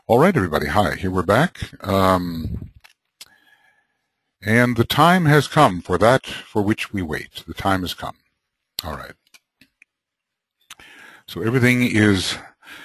All right, everybody. Hi, here we're back. And the time has come for that for which we wait. The time has come. All right. So everything is,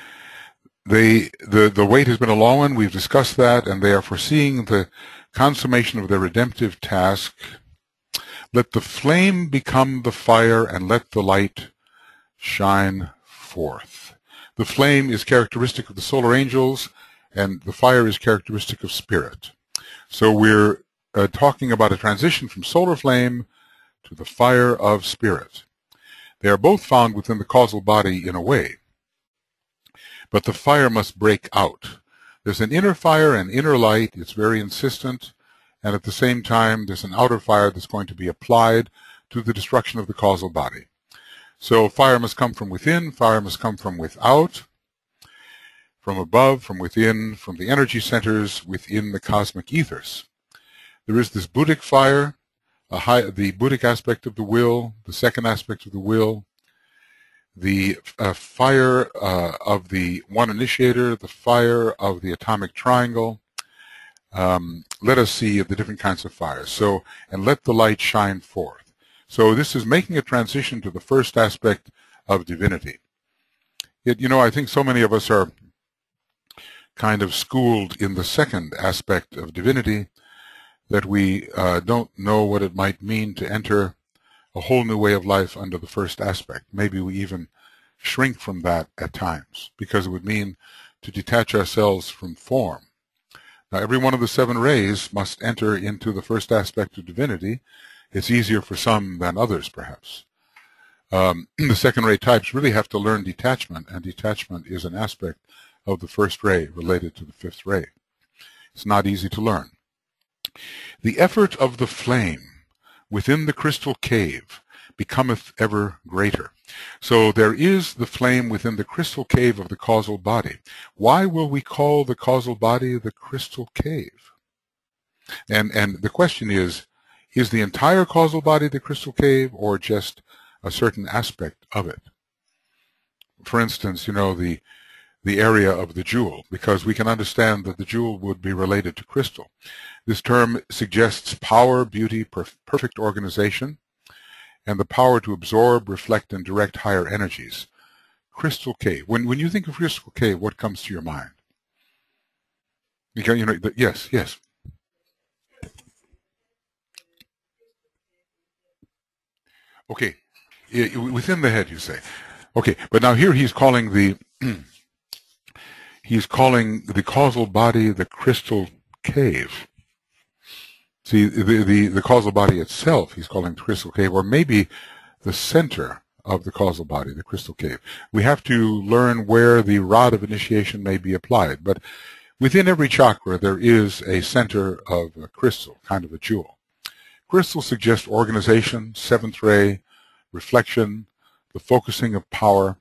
the wait has been a long one. We've discussed that, and they are foreseeing the consummation of their redemptive task. Let the flame become the fire, and let the light shine forth. The flame is characteristic of the solar angels, and the fire is characteristic of spirit. So we're talking about a transition from solar flame to the fire of spirit. They are both found within the causal body in a way, but the fire must break out. There's an inner fire and inner light. It's very insistent, and at the same time there's an outer fire that's going to be applied to the destruction of the causal body. So fire must come from within, fire must come from without, from above, from within, from the energy centers within the cosmic ethers. There is this Buddhic fire, the Buddhic aspect of the will, the second aspect of the will, the fire of the one initiator, the fire of the atomic triangle. Let us see the different kinds of fires. So, and let the light shine forth. So this is making a transition to the first aspect of divinity. I think so many of us are kind of schooled in the second aspect of divinity that we don't know what it might mean to enter a whole new way of life under the first aspect. Maybe we even shrink from that at times because it would mean to detach ourselves from form. Now, every one of the 7 rays must enter into the first aspect of divinity. It's easier for some than others, perhaps. The second ray types really have to learn detachment, and detachment is an aspect of the first ray related to the 5th ray. It's not easy to learn. The effort of the flame within the crystal cave becometh ever greater. So there is the flame within the crystal cave of the causal body. Why will we call the causal body the crystal cave? And the question is the entire causal body the crystal cave, or just a certain aspect of it? For instance, the area of the jewel, because we can understand that the jewel would be related to crystal. This term suggests power, beauty, perfect organization, and the power to absorb, reflect, and direct higher energies. Crystal cave. When you think of crystal cave, what comes to your mind? Yes. Okay, within the head, you say. Okay, but now here he's calling the causal body the crystal cave. See, the causal body itself he's calling the crystal cave, or maybe the center of the causal body, the crystal cave. We have to learn where the rod of initiation may be applied, but within every chakra there is a center of a crystal, kind of a jewel. Crystals suggest organization, 7th ray, reflection, the focusing of power,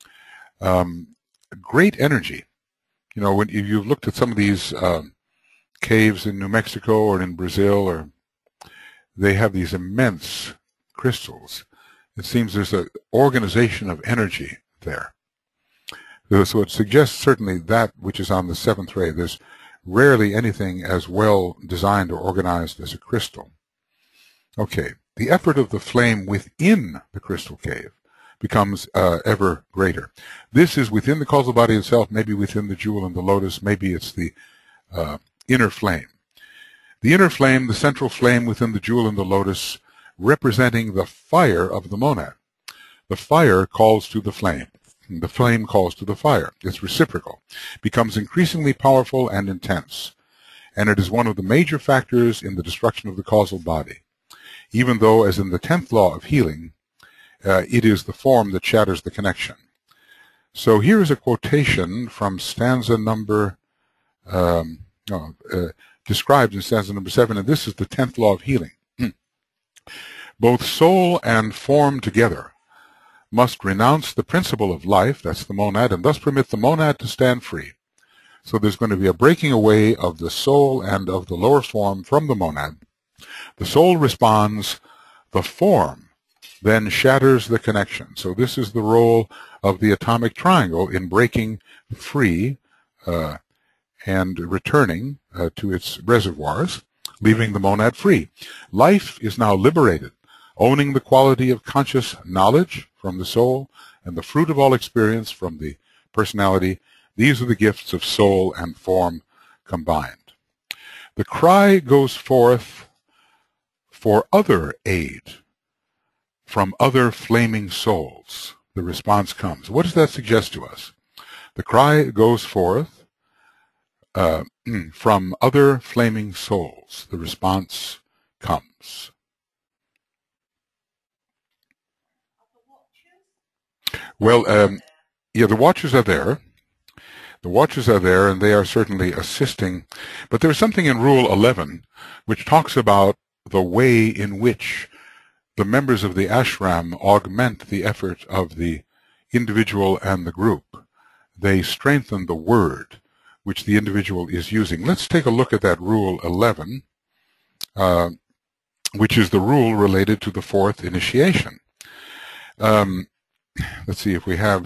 great energy. When you've looked at some of these caves in New Mexico or in Brazil, they have these immense crystals. It seems there's an organization of energy there. So it suggests certainly that which is on the 7th ray. There's rarely anything as well designed or organized as a crystal. Okay, the effort of the flame within the crystal cave becomes ever greater. This is within the causal body itself, maybe within the jewel and the lotus, maybe it's the inner flame. The inner flame, the central flame within the jewel and the lotus, representing the fire of the monad. The fire calls to the flame. The flame calls to the fire. It's reciprocal, becomes increasingly powerful and intense, and it is one of the major factors in the destruction of the causal body. Even though, as in the 10th law of healing, it is the form that shatters the connection. So here is a quotation from stanza number, described in stanza number 7, and this is the 10th law of healing. Both soul and form together must renounce the principle of life, that's the monad, and thus permit the monad to stand free. So there's going to be a breaking away of the soul and of the lower form from the monad. The soul responds, the form then shatters the connection. So this is the role of the atomic triangle in breaking free and returning to its reservoirs, leaving the monad free. Life is now liberated, owning the quality of conscious knowledge from the soul and the fruit of all experience from the personality. These are the gifts of soul and form combined. The cry goes forth for other aid from other flaming souls. The response comes. What does that suggest to us? The cry goes forth from other flaming souls. The response comes. Well, yeah, the watchers are there. The watchers are there, and they are certainly assisting. But there's something in Rule 11 which talks about the way in which the members of the ashram augment the effort of the individual and the group. They strengthen the word which the individual is using. Let's take a look at that Rule 11, which is the rule related to the fourth initiation. Let's see if we have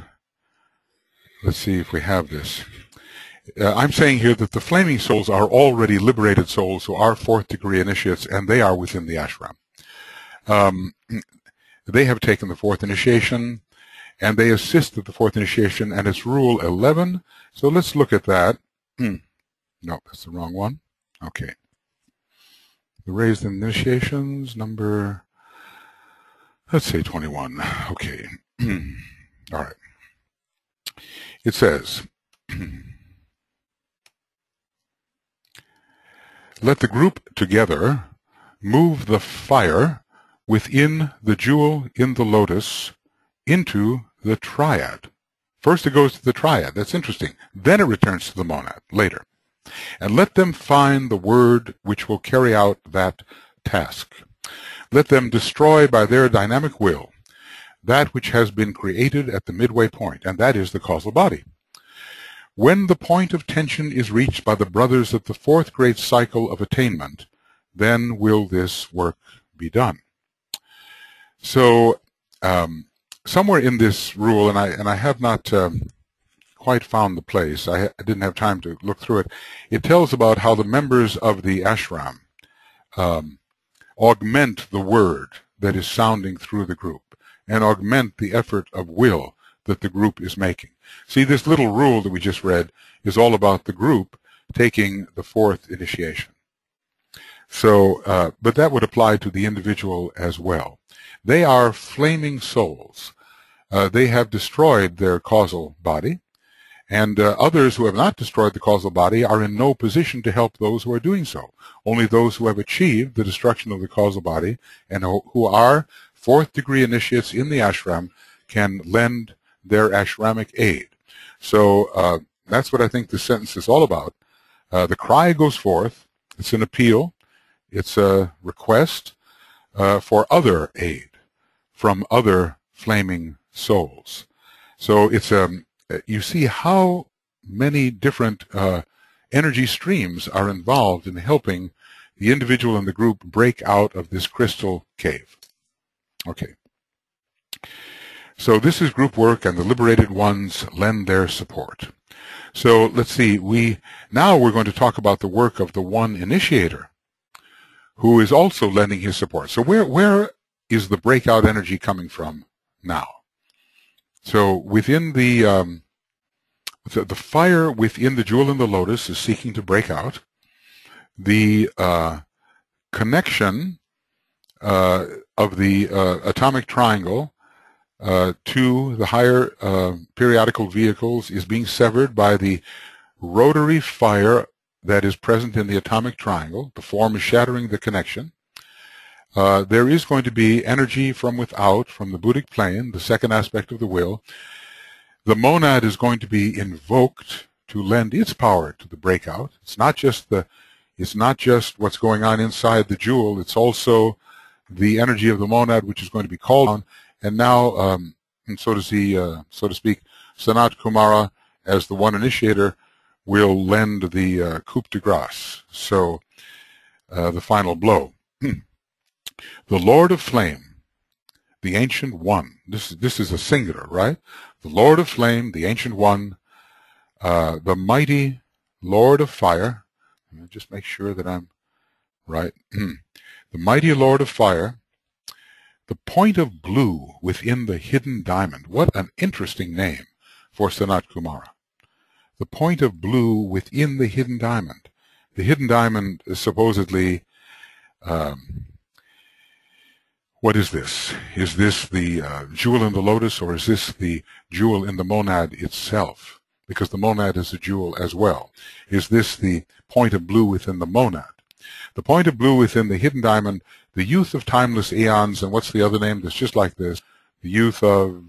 this. I'm saying here that the flaming souls are already liberated souls who are fourth degree initiates, and they are within the ashram. They have taken the fourth initiation, and they assist at the fourth initiation, and it's Rule 11. So let's look at that. No, that's the wrong one. Okay. The raised initiations, number, let's say 21. Okay. All right. It says, let the group together move the fire within the jewel in the lotus into the triad. First it goes to the triad. That's interesting. Then it returns to the monad later. And let them find the word which will carry out that task. Let them destroy by their dynamic will that which has been created at the midway point, and that is the causal body. When the point of tension is reached by the brothers of the fourth great cycle of attainment, then will this work be done. So somewhere in this rule, and I have not quite found the place, I didn't have time to look through it, it tells about how the members of the ashram augment the word that is sounding through the group and augment the effort of will that the group is making. See, this little rule that we just read is all about the group taking the fourth initiation. So, but that would apply to the individual as well. They are flaming souls. They have destroyed their causal body, and others who have not destroyed the causal body are in no position to help those who are doing so. Only those who have achieved the destruction of the causal body and who are fourth degree initiates in the ashram can lend their ashramic aid. So that's what I think this sentence is all about. The cry goes forth. It's an appeal. It's a request for other aid from other flaming souls. So it's you see how many different energy streams are involved in helping the individual and the group break out of this crystal cave. Okay. So this is group work, and the liberated ones lend their support. So let's see, now we're going to talk about the work of the one initiator who is also lending his support. So where is the breakout energy coming from now? So within the fire within the jewel in the lotus is seeking to break out. The connection of the atomic triangle to the higher periodical vehicles is being severed by the rotary fire that is present in the atomic triangle. The form is shattering the connection. There is going to be energy from without, from the Buddhic plane, the second aspect of the will. The monad is going to be invoked to lend its power to the breakout. It's not just what's going on inside the jewel. It's also the energy of the monad which is going to be called on. And now, and so does he, so to speak, Sanat Kumara, as the one initiator, will lend the coup de grace. So the final blow. The Lord of Flame, the Ancient One. This is a singular, right? The Lord of Flame, the Ancient One, the mighty Lord of Fire. Let me just make sure that I'm right. The mighty Lord of Fire, the point of blue within the hidden diamond. What an interesting name for Sanat Kumara. The point of blue within the hidden diamond. The hidden diamond is supposedly, what is this? Is this the jewel in the lotus, or is this the jewel in the monad itself? Because the monad is a jewel as well. Is this the point of blue within the monad? The point of blue within the hidden diamond, the youth of timeless eons, and what's the other name that's just like this? The youth of,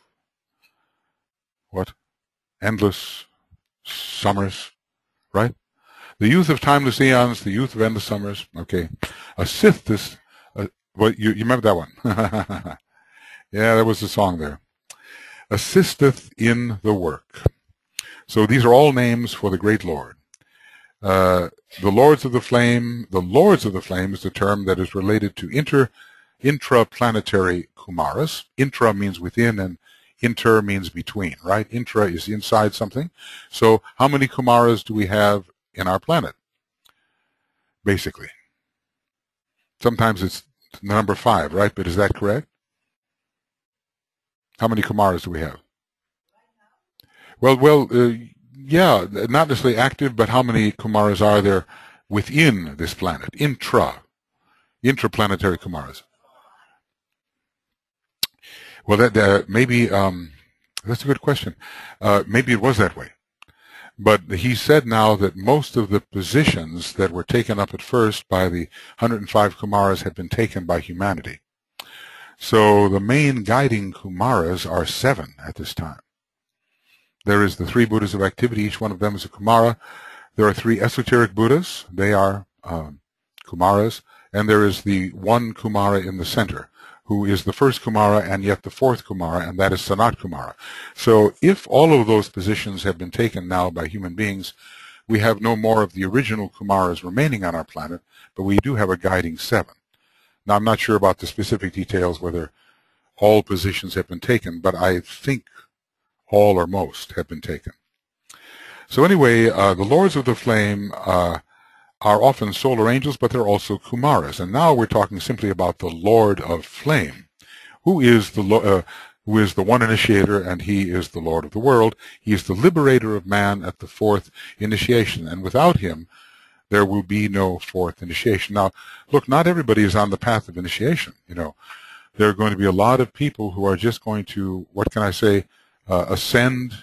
what? Endless summers, right? The youth of timeless eons, the youth of endless summers. Okay. Assisteth, well, you remember that one? Yeah, there was a song there. Assisteth in the work. So these are all names for the great Lord. The Lords of the Flame is the term that is related to intraplanetary Kumaras. Intra means within, and inter means between, right? Intra is inside something. So how many Kumaras do we have in our planet? Basically. Sometimes it's the number 5, right? But is that correct? How many Kumaras do we have? Well, yeah, not necessarily active, but how many Kumaras are there within this planet? Intraplanetary Kumaras. Well, that maybe that's a good question. Maybe it was that way. But he said now that most of the positions that were taken up at first by the 105 Kumaras have been taken by humanity. So the main guiding Kumaras are 7 at this time. There is the 3 Buddhas of activity. Each one of them is a Kumara. There are 3 esoteric Buddhas. They are Kumaras. And there is the one Kumara in the center, who is the first Kumara and yet the 4th Kumara, and that is Sanat Kumara. So if all of those positions have been taken now by human beings, we have no more of the original Kumaras remaining on our planet, but we do have a guiding 7. Now, I'm not sure about the specific details, whether all positions have been taken, but I think all or most have been taken. So anyway, the Lords of the Flame are often solar angels, but they're also Kumaras. And now we're talking simply about the Lord of Flame, who is the one initiator, and he is the Lord of the world. He is the liberator of man at the 4th initiation, and without him, there will be no 4th initiation. Now, look, not everybody is on the path of initiation. You know, there are going to be a lot of people who are just going to, what can I say, ascend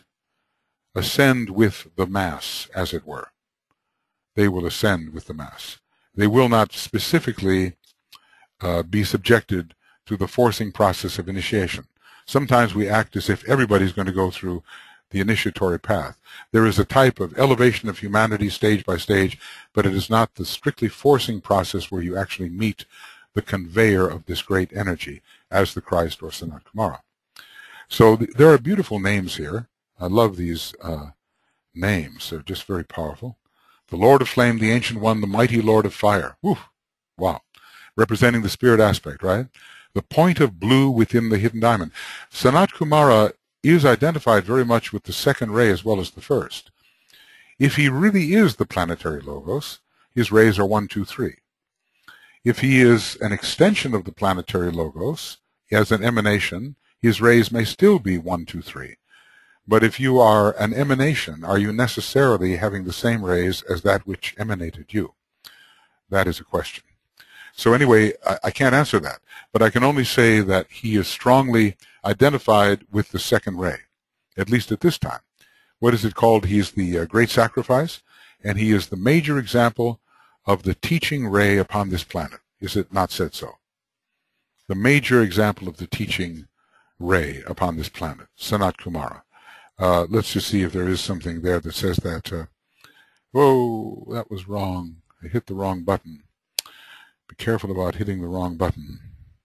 with the mass, as it were. They will ascend with the mass. They will not specifically be subjected to the forcing process of initiation. Sometimes we act as if everybody's going to go through the initiatory path. There is a type of elevation of humanity stage by stage, but it is not the strictly forcing process where you actually meet the conveyor of this great energy as the Christ or Sanat Kumara. So there are beautiful names here. I love these names. They're just very powerful. The Lord of Flame, the Ancient One, the Mighty Lord of Fire. Woo! Wow. Representing the spirit aspect, right? The point of blue within the hidden diamond. Sanat Kumara is identified very much with the 2nd ray as well as the 1st. If he really is the planetary logos, his rays are 1, 2, 3. If he is an extension of the planetary logos, as an emanation, his rays may still be 1, 2, 3. But if you are an emanation, are you necessarily having the same rays as that which emanated you? That is a question. So anyway, I can't answer that, but I can only say that he is strongly identified with the 2nd ray, at least at this time. What is it called? He is the great sacrifice, and he is the major example of the teaching ray upon this planet. Is it not said so? The major example of the teaching ray upon this planet, Sanat Kumara. Let's just see if there is something there that says that. Whoa, that was wrong. I hit the wrong button. Be careful about hitting the wrong button.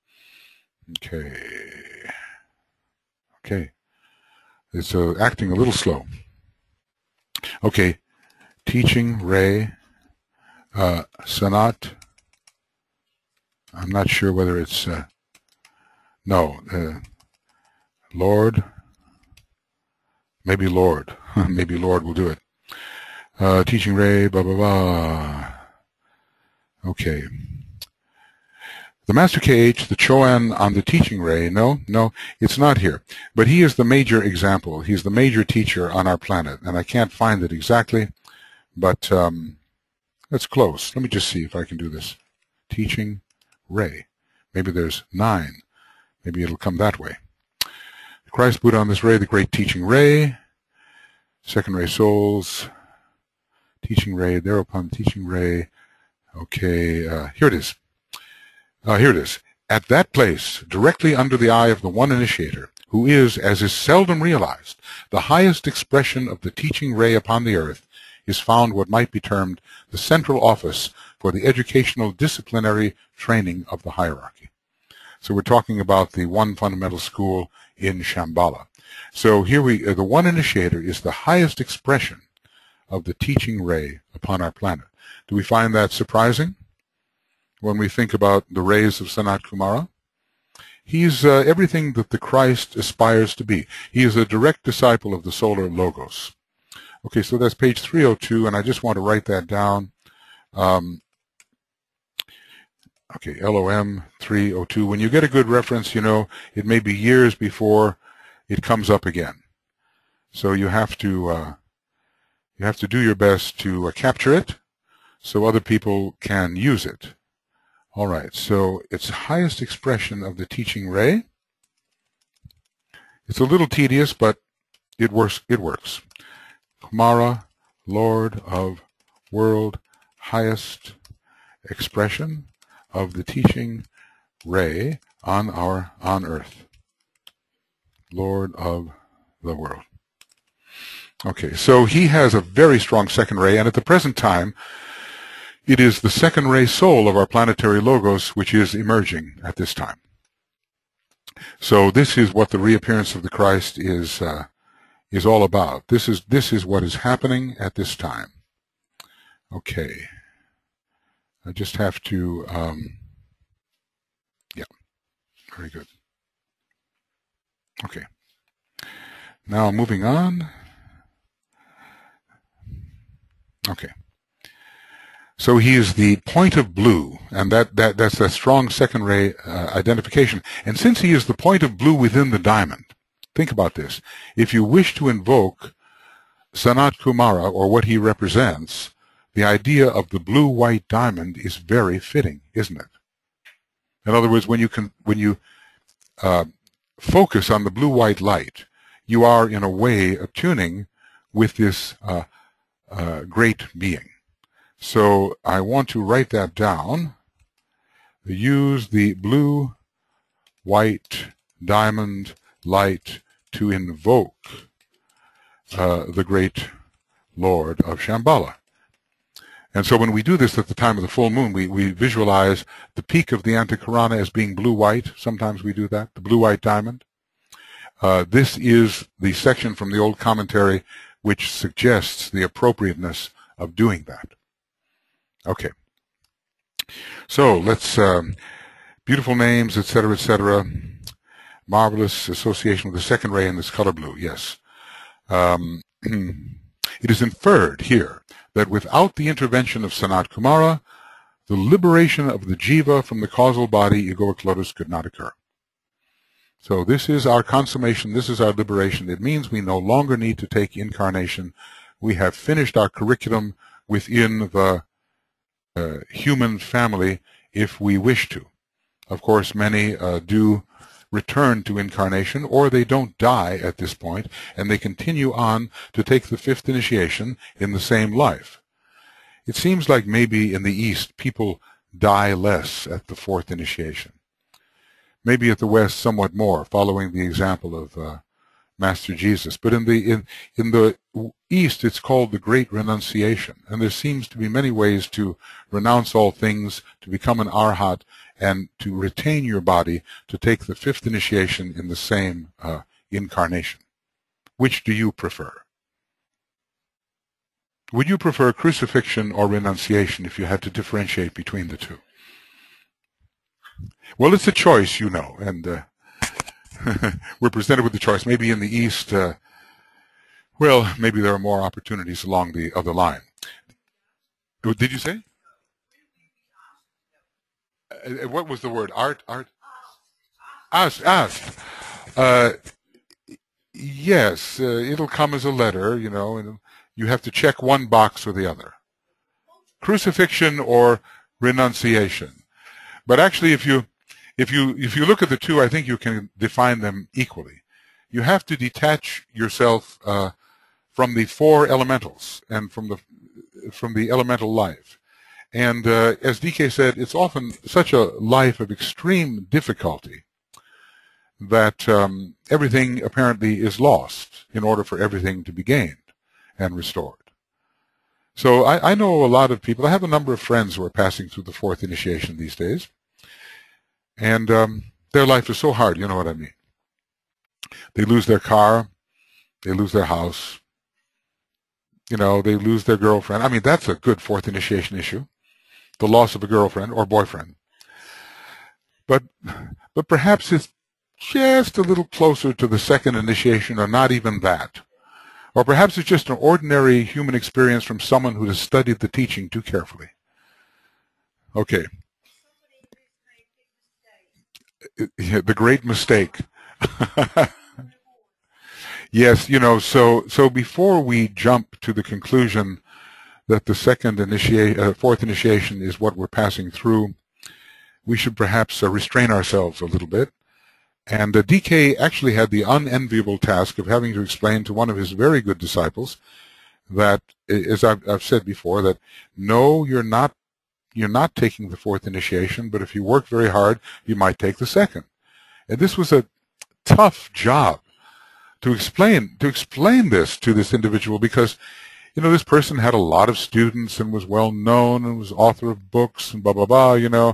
Okay. It's acting a little slow. Okay. Teaching ray. Sanat. I'm not sure whether it's... no. Lord. Maybe Lord. Maybe Lord will do it. Teaching ray, blah, blah, blah. Okay. The Master KH, the Choan on the teaching ray, no, it's not here. But he is the major example. He's the major teacher on our planet. And I can't find it exactly, but that's close. Let me just see if I can do this. Teaching ray. Maybe there's 9. Maybe it'll come that way. The Christ Buddha on this ray, the great teaching ray. Second ray souls. Teaching ray, thereupon teaching ray. Okay, here it is. Here it is. At that place, directly under the eye of the one initiator, who is, as is seldom realized, the highest expression of the teaching ray upon the earth, is found what might be termed the central office for the educational disciplinary training of the hierarchy. So we're talking about the one fundamental school in Shambhala. So here the one initiator is the highest expression of the teaching ray upon our planet. Do we find that surprising when we think about the rays of Sanat Kumara? He's everything that the Christ aspires to be. He is a direct disciple of the solar logos. Okay, so that's page 302, and I just want to write that down. Okay, LOM 302. When you get a good reference, you know, it may be years before it comes up again. So you have to do your best to capture it so other people can use it. All right, so it's highest expression of the teaching ray. It's a little tedious, but it works. Kumara, Lord of World, highest expression of the teaching ray on earth. Lord of the world. Okay, so he has a very strong second ray, and at the present time, it is the second ray soul of our planetary logos which is emerging at this time. So this is what the reappearance of the Christ is all about. This is what is happening at this time. Okay, I just have to. Yeah, very good. Okay. Now moving on. Okay. So he is the point of blue, and that's a strong second ray identification. And since he is the point of blue within the diamond, think about this. If you wish to invoke Sanat Kumara, or what he represents, the idea of the blue-white diamond is very fitting, isn't it? In other words, when you focus on the blue-white light, you are in a way attuning with this great being. So I want to write that down. Use the blue-white diamond light to invoke the great Lord of Shambhala. And so when we do this at the time of the full moon, we visualize the peak of the Antakarana as being blue-white. Sometimes we do that, the blue-white diamond. This is the section from the old commentary which suggests the appropriateness of doing that. Okay. So let's, beautiful names, etc., etc. Marvelous association with the second ray in this color blue, yes. It is inferred here that without the intervention of Sanat Kumara, the liberation of the jiva from the causal body, egoic lotus, could not occur. So this is our consummation, this is our liberation. It means we no longer need to take incarnation. We have finished our curriculum within the human family if we wish to. Of course, many do return to incarnation, or they don't die at this point, and they continue on to take the fifth initiation in the same life. It seems like maybe in the East people die less at the fourth initiation. Maybe at the West somewhat more, following the example of Master Jesus. But in the East, it's called the Great Renunciation, and there seems to be many ways to renounce all things, to become an arhat, and to retain your body to take the fifth initiation in the same incarnation. Which do you prefer? Would you prefer crucifixion or renunciation if you had to differentiate between the two? Well, it's a choice, you know, and we're presented with the choice. Maybe in the East, well, maybe there are more opportunities along the other line. Did you say? What was the word? Art? Asked. Uh, yes, it'll come as a letter, and you have to check one box or the other. Crucifixion or renunciation. But actually, if you look at the two, I think you can define them equally. You have to detach yourself from the four elementals and from the elemental life. And as DK said, it's often such a life of extreme difficulty that everything apparently is lost in order for everything to be gained and restored. So I know a lot of people. I have a number of friends who are passing through the fourth initiation these days. And their life is so hard, you know what I mean. They lose their car, they lose their house, they lose their girlfriend. I mean, that's a good fourth initiation issue, the loss of a girlfriend or boyfriend. But perhaps it's just a little closer to the second initiation, or not even that. Or perhaps it's just an ordinary human experience from someone who has studied the teaching too carefully. Okay. The great mistake. Yes, so before we jump to the conclusion that the fourth initiation is what we're passing through, we should perhaps restrain ourselves a little bit. And DK actually had the unenviable task of having to explain to one of his very good disciples that, as I've said before, that no, you're not taking the fourth initiation, but if you work very hard, you might take the second. And this was a tough job to explain this to this individual, because this person had a lot of students and was well known and was author of books and blah blah blah,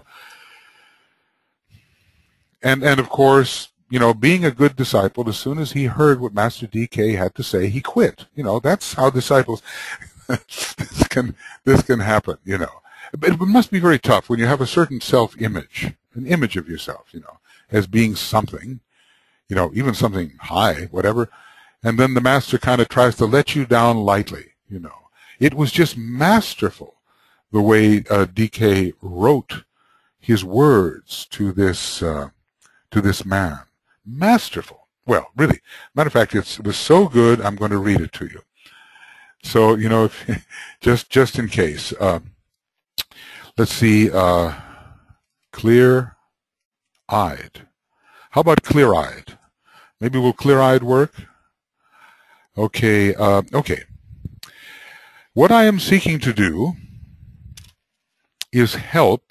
and of course, being a good disciple, as soon as he heard what Master DK had to say, he quit. That's how disciples this can happen, But it must be very tough when you have a certain self-image, an image of yourself, as being something, even something high, whatever, and then the master kind of tries to let you down lightly, It was just masterful the way DK wrote his words to this man. Masterful. Well, really. Matter of fact, it was so good, I'm going to read it to you. So, just in case. Let's see, clear-eyed. How about clear-eyed? Maybe will clear-eyed work? Okay, okay. What I am seeking to do is to help.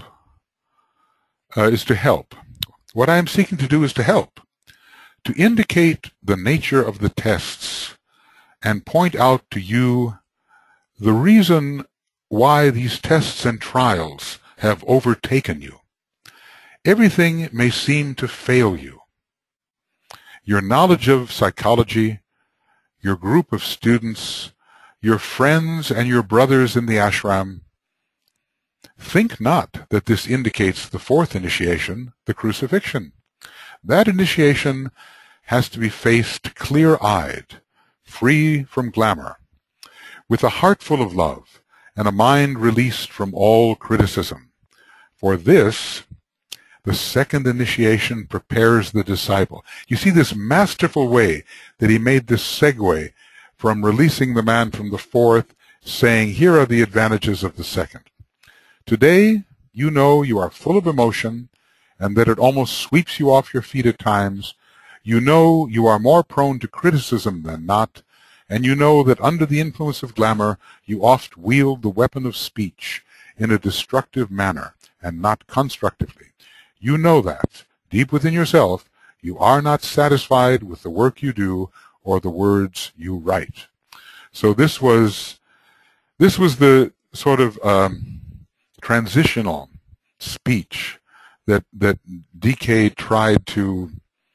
What I am seeking to do is to help, to indicate the nature of the tests and point out to you the reason why these tests and trials have overtaken you. Everything may seem to fail you. Your knowledge of psychology, your group of students, your friends and your brothers in the ashram. Think not that this indicates the fourth initiation, the crucifixion. That initiation has to be faced clear-eyed, free from glamour, with a heart full of love and a mind released from all criticism. For this, the second initiation prepares the disciple. You see this masterful way that he made this segue from releasing the man from the fourth, saying, here are the advantages of the second. Today, you know you are full of emotion and that it almost sweeps you off your feet at times. You know you are more prone to criticism than not, and you know that under the influence of glamour you oft wield the weapon of speech in a destructive manner and not constructively. You know that, deep within yourself, you are not satisfied with the work you do or the words you write. So this was the sort of transitional speech that DK tried to.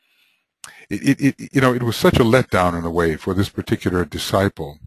It was such a letdown in a way for this particular disciple.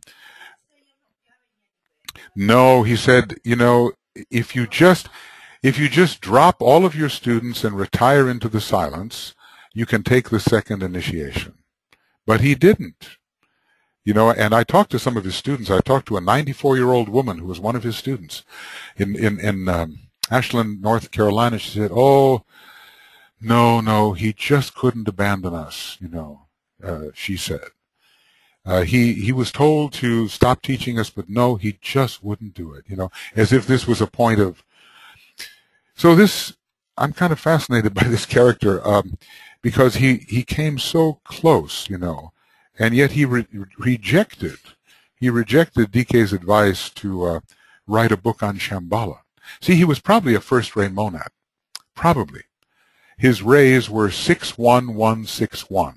No, he said, if you just drop all of your students and retire into the silence, you can take the second initiation. But he didn't. You know, and I talked to some of his students. I talked to a 94-year-old woman who was one of his students in Ashland, North Carolina. She said, "Oh, no, he just couldn't abandon us." You know, she said. He was told to stop teaching us, but no, he just wouldn't do it. You know, as if this was a point of. So this, I'm kind of fascinated by this character because he came so close, you know, and yet he rejected DK's advice to write a book on Shambhala. See, he was probably a first-ray monad, probably. His rays were 61161.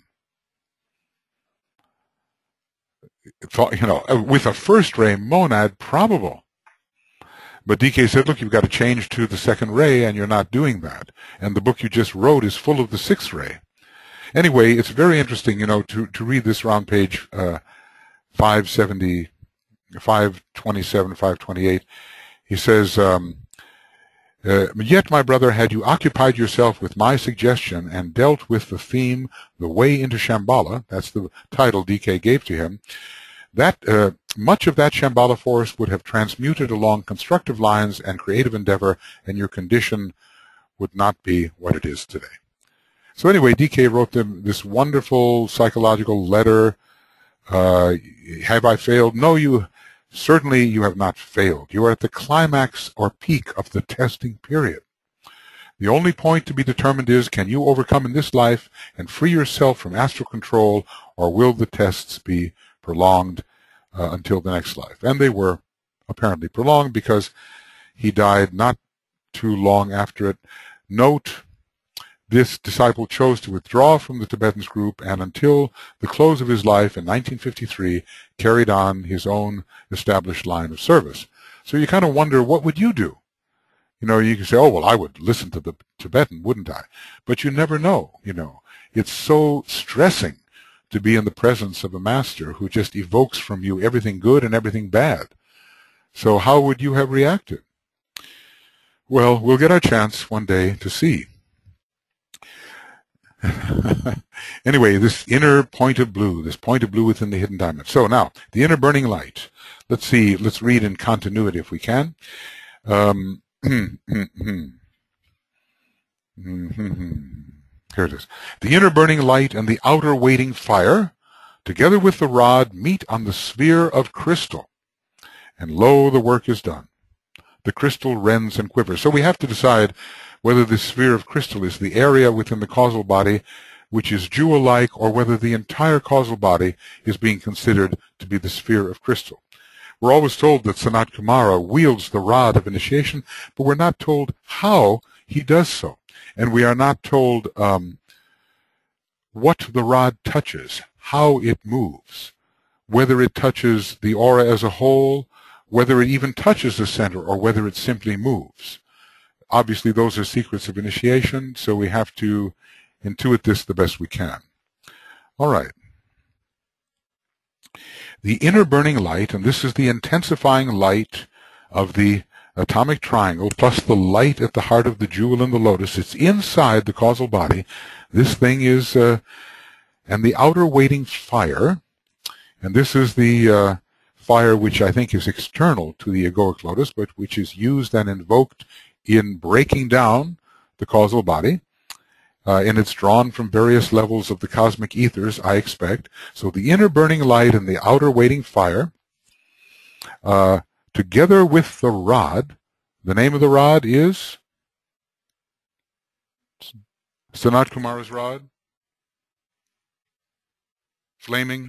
You know, with a first-ray monad, probable. But DK said, look, you've got to change to the second ray, and you're not doing that. And the book you just wrote is full of the sixth ray. Anyway, it's very interesting, you know, to read this around page 570, 527, 528. He says, yet, my brother, had you occupied yourself with my suggestion and dealt with the theme, The Way into Shambhala, that's the title DK gave to him, that much of that Shambhala force would have transmuted along constructive lines and creative endeavor, and your condition would not be what it is today. So anyway, DK wrote them this wonderful psychological letter. Have I failed? No, you have not failed. You are at the climax or peak of the testing period. The only point to be determined is, can you overcome in this life and free yourself from astral control, or will the tests be prolonged until the next life? And they were apparently prolonged because he died not too long after it. Note, this disciple chose to withdraw from the Tibetans group, and until the close of his life in 1953 carried on his own established line of service. So you kind of wonder, what would you do? You know, you can say, oh, well, I would listen to the Tibetan, wouldn't I? But you never know, you know. It's so stressing to be in the presence of a master who just evokes from you everything good and everything bad. So how would you have reacted? Well, we'll get our chance one day to see. Anyway, this inner point of blue, within the hidden diamond. So now, the inner burning light. Let's see, let's read in continuity if we can. Here it is. The inner burning light and the outer waiting fire, together with the rod, meet on the sphere of crystal. And lo, the work is done. The crystal rends and quivers. So we have to decide whether the sphere of crystal is the area within the causal body which is jewel-like, or whether the entire causal body is being considered to be the sphere of crystal. We're always told that Sanat Kumara wields the rod of initiation, but we're not told how he does so. And we are not told what the rod touches, how it moves, whether it touches the aura as a whole, whether it even touches the center, or whether it simply moves. Obviously, those are secrets of initiation, so we have to intuit this the best we can. All right. The inner burning light, and this is the intensifying light of the atomic triangle, plus the light at the heart of the jewel in the lotus. It's inside the causal body. This thing is, and the outer waiting fire, and this is the fire which I think is external to the egoic lotus, but which is used and invoked in breaking down the causal body. And it's drawn from various levels of the cosmic ethers, I expect. So the inner burning light and the outer waiting fire, together with the rod, the name of the rod is Sanat Kumara's rod. Flaming.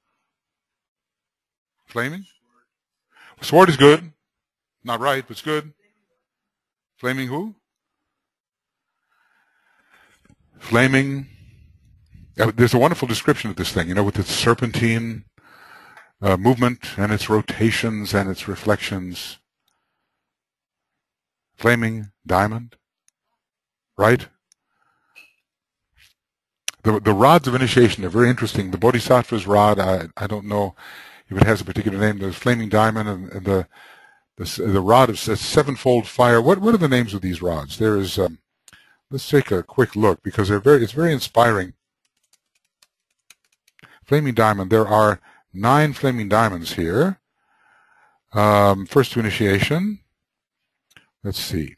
Flaming? Sword is good. Not right, but it's good. Flaming who? Flaming. There's a wonderful description of this thing, you know, with its serpentine movement and its rotations and its reflections. Flaming diamond, right? The rods of initiation are very interesting. The Bodhisattva's rod, I don't know if it has a particular name. There's flaming diamond and the rod of sevenfold fire. What are the names of these rods? There is. Let's take a quick look because it's very inspiring. Flaming diamond. There are 9 flaming diamonds here. First to initiation. Let's see.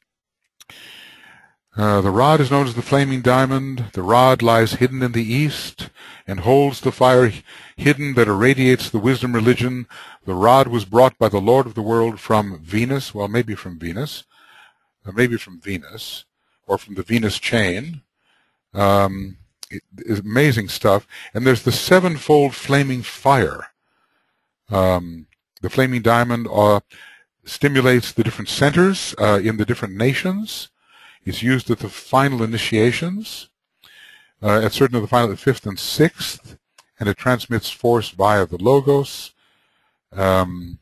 The rod is known as the flaming diamond. The rod lies hidden in the east and holds the fire hidden that irradiates the wisdom religion. The rod was brought by the Lord of the world from Venus. Well, maybe from Venus. Maybe from Venus. Or from the Venus chain. It is amazing stuff. And there's the sevenfold flaming fire. The flaming diamond stimulates the different centers in the different nations. It's used at the final initiations, at certain of the final, the 5th and 6th, and it transmits force via the Logos. Let's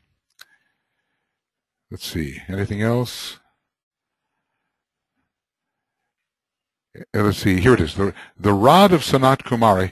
see, anything else? Let's see, here it is. The rod of Sanat Kumari,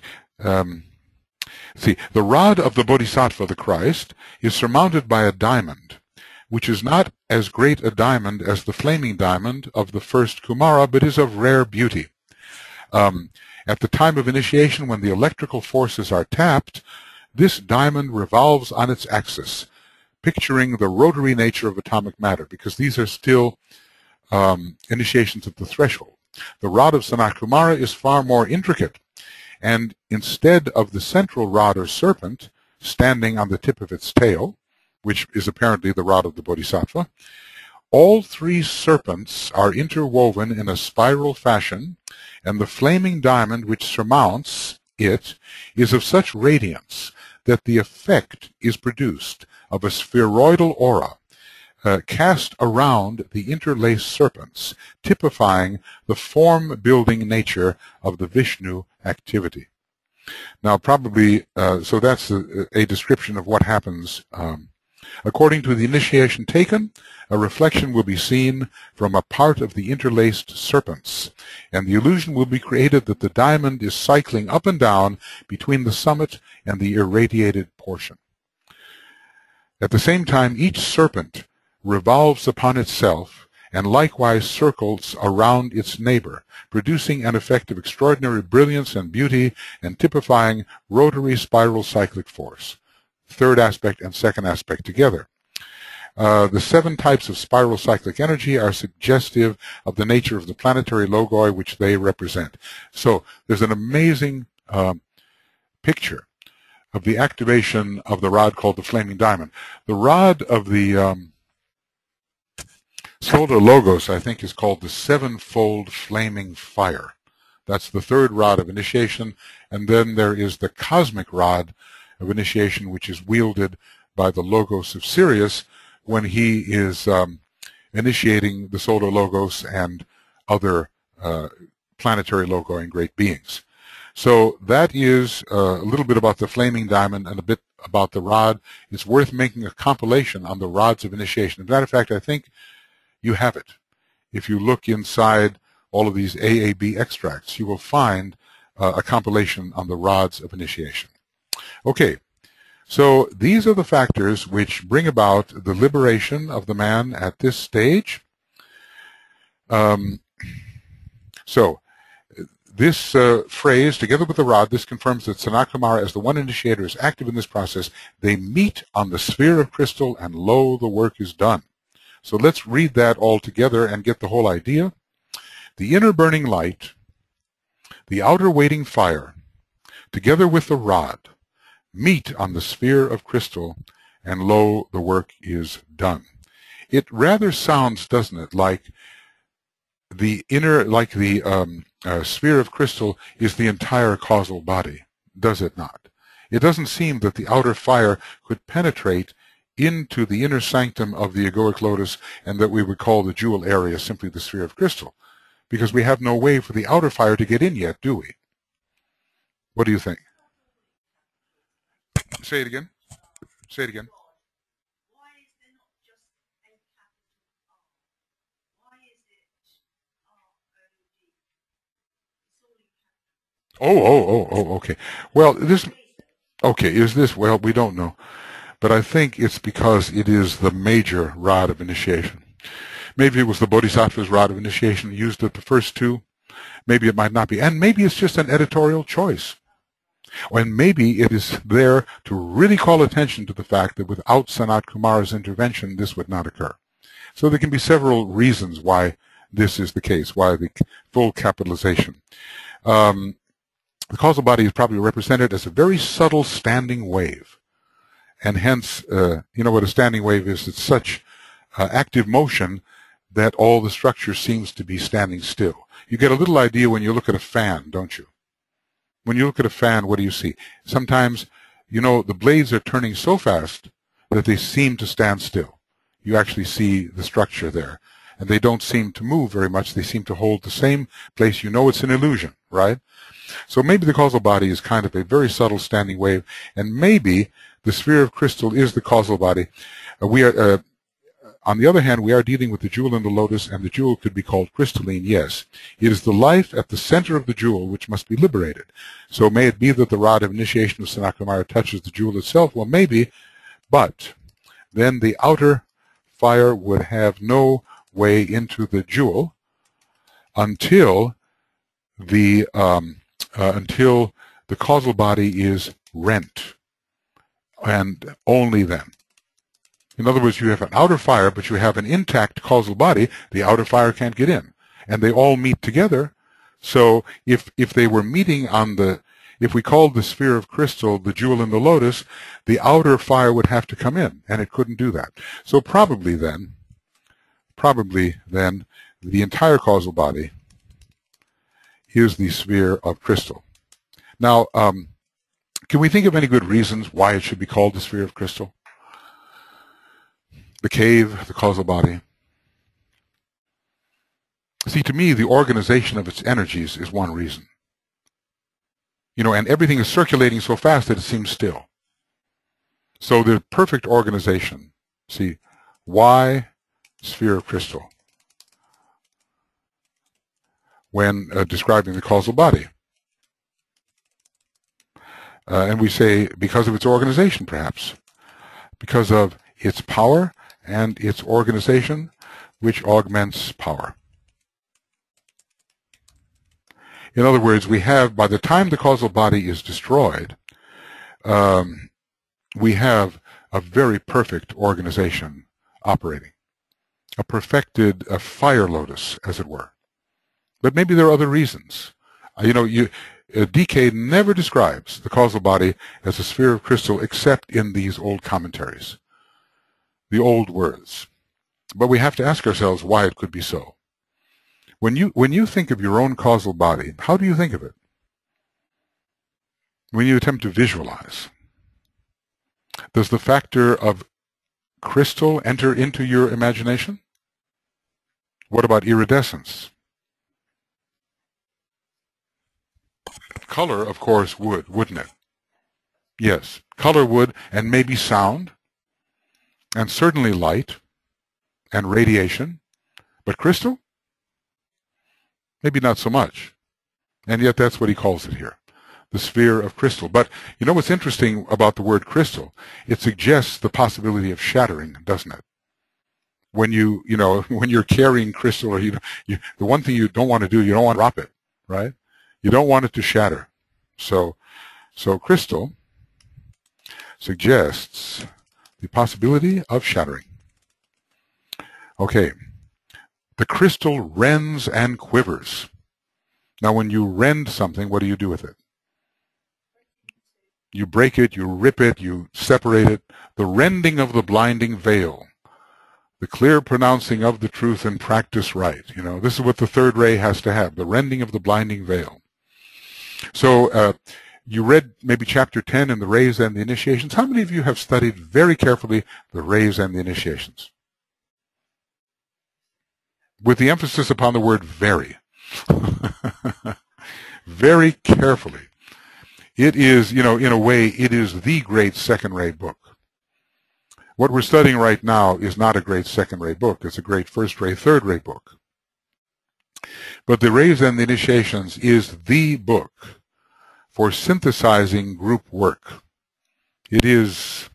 the rod of the Bodhisattva, the Christ, is surmounted by a diamond, which is not as great a diamond as the flaming diamond of the first Kumara, but is of rare beauty. At the time of initiation, when the electrical forces are tapped, this diamond revolves on its axis, picturing the rotary nature of atomic matter, because these are still initiations at the threshold. The rod of Sanat Kumara is far more intricate, and instead of the central rod or serpent standing on the tip of its tail, which is apparently the rod of the Bodhisattva, all 3 serpents are interwoven in a spiral fashion, and the flaming diamond which surmounts it is of such radiance that the effect is produced of a spheroidal aura cast around the interlaced serpents, typifying the form-building nature of the Vishnu activity. Now, probably, so that's a description of what happens. According to the initiation taken, a reflection will be seen from a part of the interlaced serpents, and the illusion will be created that the diamond is cycling up and down between the summit and the irradiated portion. At the same time, each serpent revolves upon itself and likewise circles around its neighbor, producing an effect of extraordinary brilliance and beauty and typifying rotary spiral cyclic force. Third aspect and second aspect together. The 7 types of spiral cyclic energy are suggestive of the nature of the planetary logoi which they represent. So there's an amazing picture of the activation of the rod called the flaming diamond. The rod of the Solar Logos, I think, is called the sevenfold flaming fire. That's the 3rd rod of initiation. And then there is the cosmic rod of initiation, which is wielded by the Logos of Sirius when he is initiating the Solar Logos and other planetary logoi and great beings. So that is a little bit about the flaming diamond and a bit about the rod. It's worth making a compilation on the rods of initiation. As a matter of fact, I think you have it. If you look inside all of these AAB extracts, you will find a compilation on the rods of initiation. Okay, so these are the factors which bring about the liberation of the man at this stage. So this phrase, together with the rod, this confirms that Sanat Kumara, as the one initiator, is active in this process. They meet on the sphere of crystal, and lo, the work is done. So let's read that all together and get the whole idea. The inner burning light, the outer waiting fire, together with the rod, meet on the sphere of crystal, and lo, the work is done. It rather sounds, doesn't it, like the inner, like the sphere of crystal is the entire causal body, does it not? It doesn't seem that the outer fire could penetrate into the inner sanctum of the egoic lotus, and that we would call the jewel area simply the sphere of crystal, because we have no way for the outer fire to get in yet, do we? What do you think? Say it again. Say it again. Okay. Well, is this, well, we don't know. But I think it's because it is the major rod of initiation. Maybe it was the Bodhisattva's rod of initiation used at the first 2. Maybe it might not be. And maybe it's just an editorial choice. And maybe it is there to really call attention to the fact that without Sanat Kumar's intervention, this would not occur. So there can be several reasons why this is the case, why the full capitalization. The causal body is probably represented as a very subtle standing wave. And hence, you know what a standing wave is? It's such active motion that all the structure seems to be standing still. You get a little idea when you look at a fan, don't you? When you look at a fan, what do you see? Sometimes, you know, the blades are turning so fast that they seem to stand still. You actually see the structure there. And they don't seem to move very much. They seem to hold the same place. You know it's an illusion, right? So maybe the causal body is kind of a very subtle standing wave, and maybe the sphere of crystal is the causal body. On the other hand, we are dealing with the jewel in the lotus, and the jewel could be called crystalline, yes. It is the life at the center of the jewel which must be liberated. So may it be that the rod of initiation of Sanat Kumara touches the jewel itself? Well, maybe, but then the outer fire would have no way into the jewel until the causal body is rent, and only then. In other words, you have an outer fire, but you have an intact causal body. The outer fire can't get in, and they all meet together. So if they were meeting on if we called the sphere of crystal the jewel in the lotus, the outer fire would have to come in, and it couldn't do that. So probably then, the entire causal body is the sphere of crystal. Now, can we think of any good reasons why it should be called the sphere of crystal? The cave, the causal body. See, to me, the organization of its energies is one reason. You know, and everything is circulating so fast that it seems still. So the perfect organization. See, why sphere of crystal when describing the causal body? And we say because of its organization, perhaps. Because of its power and its organization, which augments power. In other words, we have, by the time the causal body is destroyed, we have a very perfect organization operating. A perfected fire lotus, as it were. But maybe there are other reasons. You know, DK never describes the causal body as a sphere of crystal except in these old commentaries, the old words. But we have to ask ourselves why it could be so. When you think of your own causal body, how do you think of it? When you attempt to visualize, does the factor of crystal enter into your imagination? What about iridescence? Color, of course, would, wouldn't it? Yes, color would, and maybe sound, and certainly light, and radiation. But crystal? Maybe not so much. And yet that's what he calls it here, the sphere of crystal. But you know what's interesting about the word crystal? It suggests the possibility of shattering, doesn't it? When when you're carrying crystal, or the one thing you don't want to do, you don't want to drop it, right? You don't want it to shatter. So crystal suggests the possibility of shattering. Okay. The crystal rends and quivers. Now, when you rend something, what do you do with it? You break it, you rip it, you separate it. The rending of the blinding veil. The clear pronouncing of the truth and practice right. You know, this is what the third ray has to have, the rending of the blinding veil. So you read maybe chapter 10 in the rays and the initiations. How many of you have studied very carefully the rays and the initiations? With the emphasis upon the word very. Very carefully. It is, in a way, it is the great second-rate book. What we're studying right now is not a great second-rate book. It's a great first-rate, third-rate book. But the Rays and the Initiations is the book for synthesizing group work. It is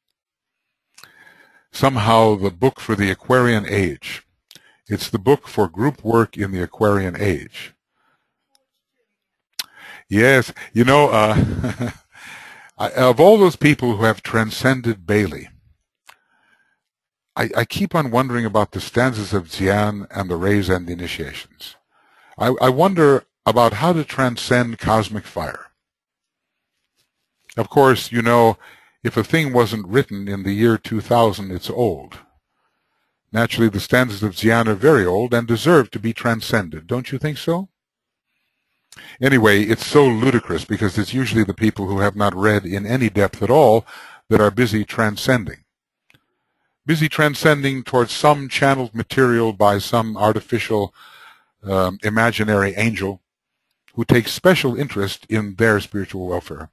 somehow the book for the Aquarian age. It's the book for group work in the Aquarian age. Yes, you know, of all those people who have transcended Bailey, I keep on wondering about the stanzas of Dzyan and the rays and the initiations. I wonder about how to transcend cosmic fire. Of course, you know, if a thing wasn't written in the year 2000, it's old. Naturally, the stanzas of Dzyan are very old and deserve to be transcended. Don't you think so? Anyway, it's so ludicrous because it's usually the people who have not read in any depth at all that are busy transcending. Busy transcending towards some channeled material by some artificial imaginary angel who takes special interest in their spiritual welfare.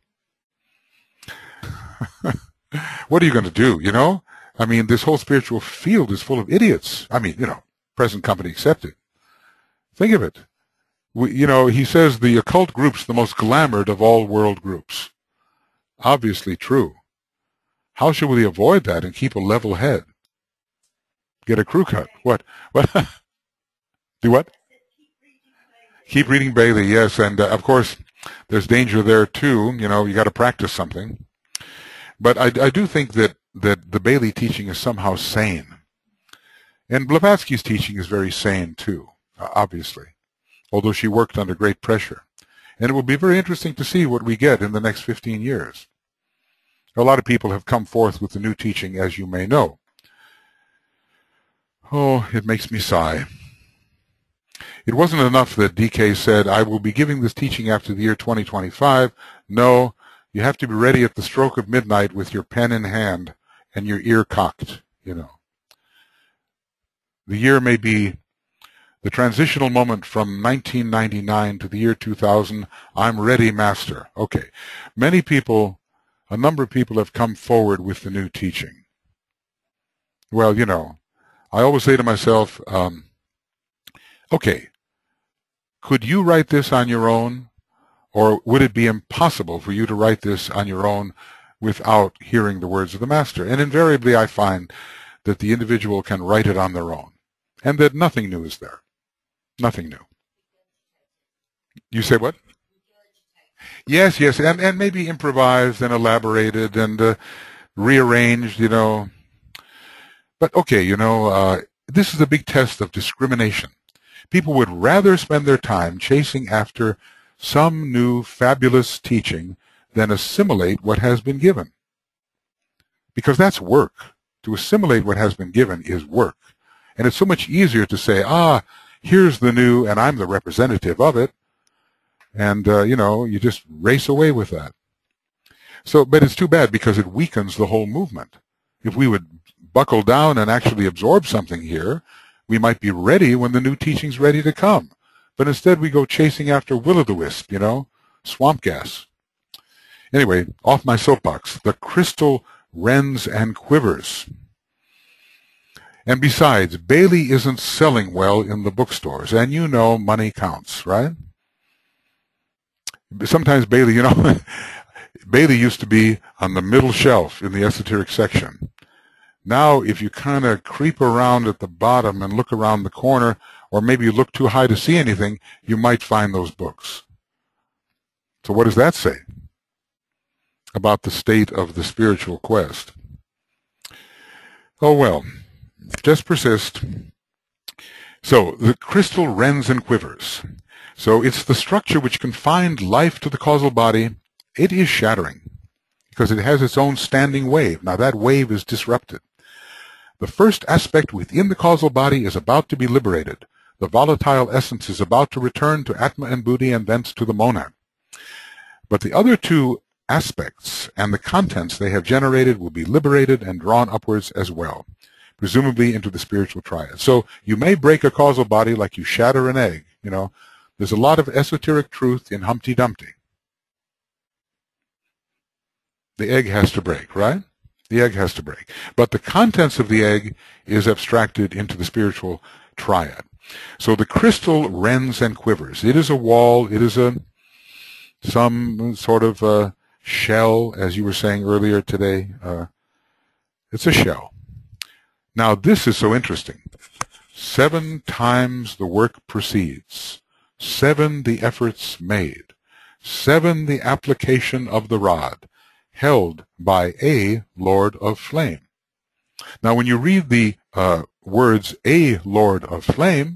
What are you going to do, you know? I mean, this whole spiritual field is full of idiots. I mean, you know, present company accepted. Think of it. You know, he says the occult group's the most glamored of all world groups. Obviously true. How should we avoid that and keep a level head? Get a crew cut. What? What? Do what? Keep reading Bailey, yes. And, of course, there's danger there, too. You know, you got to practice something. But I do think that the Bailey teaching is somehow sane. And Blavatsky's teaching is very sane, too, obviously, although she worked under great pressure. And it will be very interesting to see what we get in the next 15 years. A lot of people have come forth with the new teaching, as you may know. Oh, it makes me sigh. It wasn't enough that DK said, I will be giving this teaching after the year 2025. No, you have to be ready at the stroke of midnight with your pen in hand and your ear cocked, you know. The year may be the transitional moment from 1999 to the year 2000. I'm ready, master. Okay. Many people, a number of people have come forward with the new teaching. Well, you know, I always say to myself, okay, could you write this on your own? Or would it be impossible for you to write this on your own without hearing the words of the Master? And invariably I find that the individual can write it on their own, and that nothing new is there. Nothing new. You say what? Yes, yes, and maybe improvised and elaborated and rearranged, you know. But okay, you know, this is a big test of discrimination. People would rather spend their time chasing after some new fabulous teaching than assimilate what has been given. Because that's work. To assimilate what has been given is work. And it's so much easier to say, here's the new and I'm the representative of it. And, you know, you just race away with that. So, but it's too bad because it weakens the whole movement. If we would buckle down and actually absorb something here, we might be ready when the new teaching's ready to come. But instead we go chasing after will-o'-the-wisp, you know, swamp gas. Anyway, off my soapbox. The crystal rends and quivers. And besides, Bailey isn't selling well in the bookstores. And you know money counts, right? Sometimes Bailey, you know, Bailey used to be on the middle shelf in the esoteric section. Now, if you kind of creep around at the bottom and look around the corner, or maybe you look too high to see anything, you might find those books. So what does that say about the state of the spiritual quest? Oh, well, just persist. So the crystal rends and quivers. So it's the structure which confined life to the causal body. It is shattering because it has its own standing wave. Now that wave is disrupted. The first aspect within the causal body is about to be liberated. The volatile essence is about to return to Atma and Buddhi and thence to the monad. But the other two aspects and the contents they have generated will be liberated and drawn upwards as well, presumably into the spiritual triad. So you may break a causal body like you shatter an egg. You know, there's a lot of esoteric truth in Humpty Dumpty. The egg has to break, right? The egg has to break. But the contents of the egg is abstracted into the spiritual triad. So the crystal rends and quivers. It is a wall. It is some sort of shell, as you were saying earlier today. It's a shell. Now this is so interesting. 7 times the work proceeds. 7 the efforts made. 7, the application of the rod, held by a Lord of Flame. Now, when you read the words, a Lord of Flame,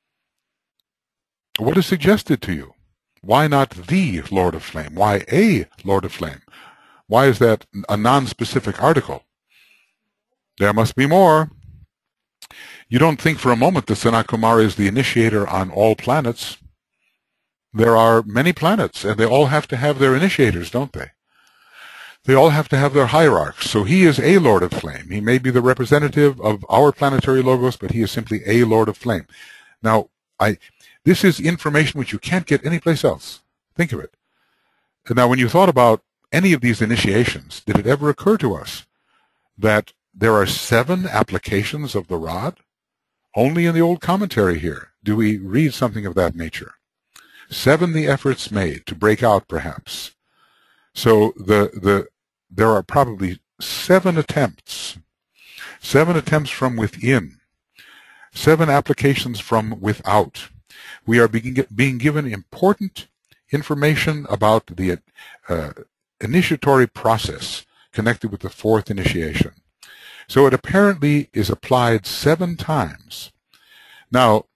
what is suggested to you? Why not the Lord of Flame? Why a Lord of Flame? Why is that a non-specific article? There must be more. You don't think for a moment that Sanat Kumara is the initiator on all planets. There are many planets, and they all have to have their initiators, don't they? They all have to have their hierarchs. So he is a Lord of Flame. He may be the representative of our planetary logos, but he is simply a Lord of Flame. Now, this is information which you can't get anyplace else. Think of it. Now, when you thought about any of these initiations, did it ever occur to us that there are 7 applications of the rod? Only in the old commentary here do we read something of that nature. 7 the efforts made to break out, perhaps. So there are probably 7 attempts. 7 attempts from within. 7 applications from without. We are being given important information about the initiatory process connected with the 4th initiation. So it apparently is applied 7 times. Now,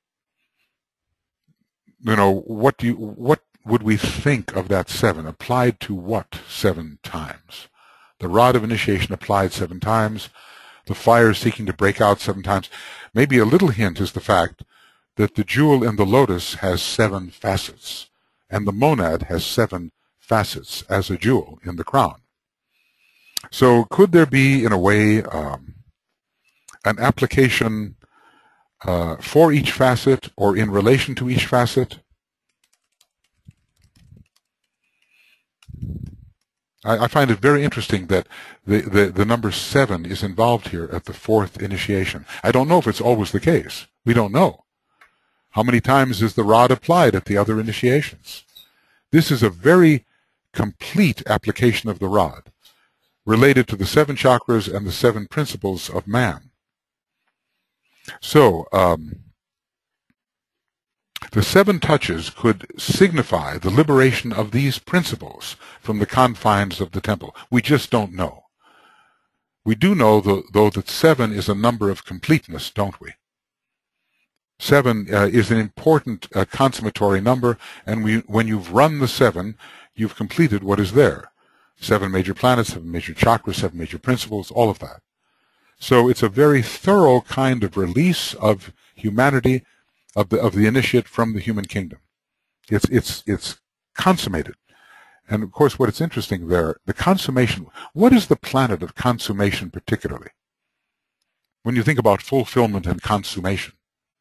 what would we think of that 7? Applied to what 7 times? The rod of initiation applied 7 times. The fire seeking to break out 7 times. Maybe a little hint is the fact that the jewel in the lotus has 7 facets, and the monad has 7 facets as a jewel in the crown. So could there be, in a way, an application for each facet or in relation to each facet? I find it very interesting that the number 7 is involved here at the 4th initiation. I don't know if it's always the case. We don't know. How many times is the rod applied at the other initiations? This is a very complete application of the rod, related to the 7 chakras and the 7 principles of man. So, the 7 touches could signify the liberation of these principles from the confines of the temple. We just don't know. We do know, though, that 7 is a number of completeness, don't we? 7 is an important consummatory number, and when you've run the 7, you've completed what is there. 7 major planets, 7 major chakras, 7 major principles, all of that. So it's a very thorough kind of release of humanity, of the initiate from the human kingdom. It's consummated. And of course, what is interesting there, the consummation. What is the planet of consummation particularly? When you think about fulfillment and consummation,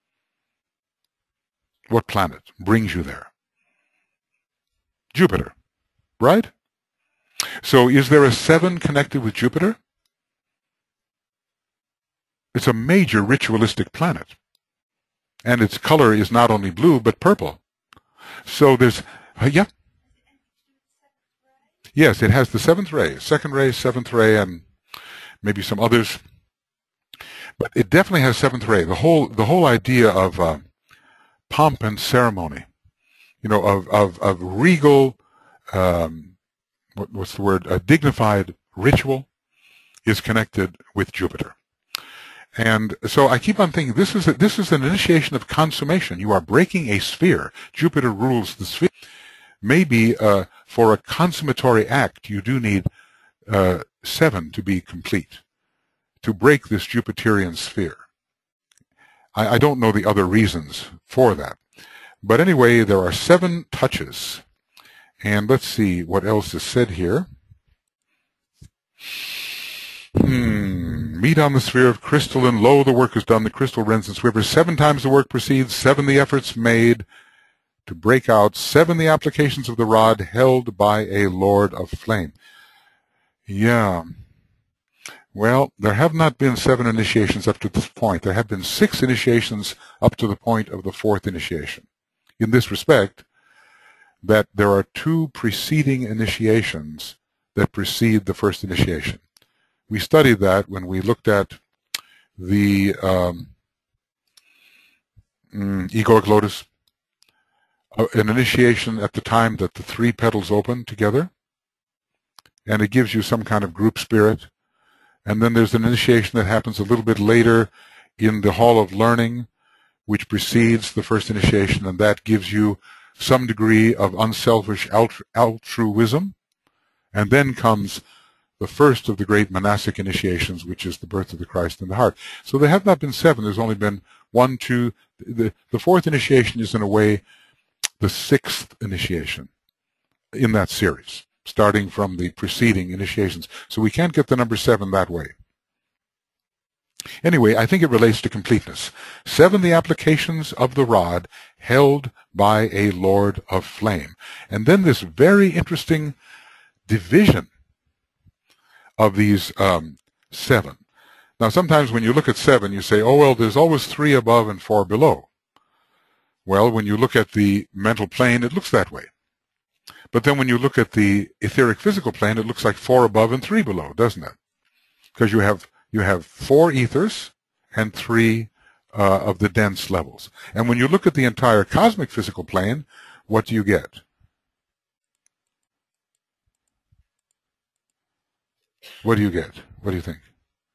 what planet brings you there? Jupiter, right? So is there a 7 connected with Jupiter? It's a major ritualistic planet. And its color is not only blue, but purple. So there's, yeah. Yes, it has the 7th ray, 2nd ray, 7th ray, and maybe some others. But it definitely has 7th ray. The whole idea of pomp and ceremony, of regal, what's the word? A dignified ritual is connected with Jupiter. And so I keep on thinking, this is an initiation of consummation. You are breaking a sphere. Jupiter rules the sphere. Maybe for a consummatory act, you do need 7 to be complete, to break this Jupiterian sphere. I don't know the other reasons for that. But anyway, there are 7 touches. And let's see what else is said here. Meet on the sphere of crystal, and lo, the work is done. The crystal rends and swivers. 7 times the work proceeds. 7 the efforts made to break out. 7 the applications of the rod held by a Lord of Flame. Yeah. Well, there have not been 7 initiations up to this point. There have been 6 initiations up to the point of the 4th initiation. In this respect, that there are 2 preceding initiations that precede the first initiation. We studied that when we looked at the egoic lotus, an initiation at the time that the three petals open together, and it gives you some kind of group spirit. And then there's an initiation that happens a little bit later in the Hall of Learning, which precedes the first initiation, and that gives you some degree of unselfish altruism. And then comes the first of the great monastic initiations, which is the birth of the Christ in the heart. So there have not been 7. There's only been 1, 2. The fourth initiation is, in a way, the 6th initiation in that series, starting from the preceding initiations. So we can't get the number 7 that way. Anyway, I think it relates to completeness. 7, the applications of the rod held by a Lord of Flame. And then this very interesting division of these 7. Now, sometimes when you look at 7, you say, oh, well, there's always 3 above and 4 below. Well, when you look at the mental plane, it looks that way. But then when you look at the etheric physical plane, it looks like 4 above and 3 below, doesn't it? Because you have 4 ethers and 3 of the dense levels. And when you look at the entire cosmic physical plane, what do you get? What do you get? What do you think?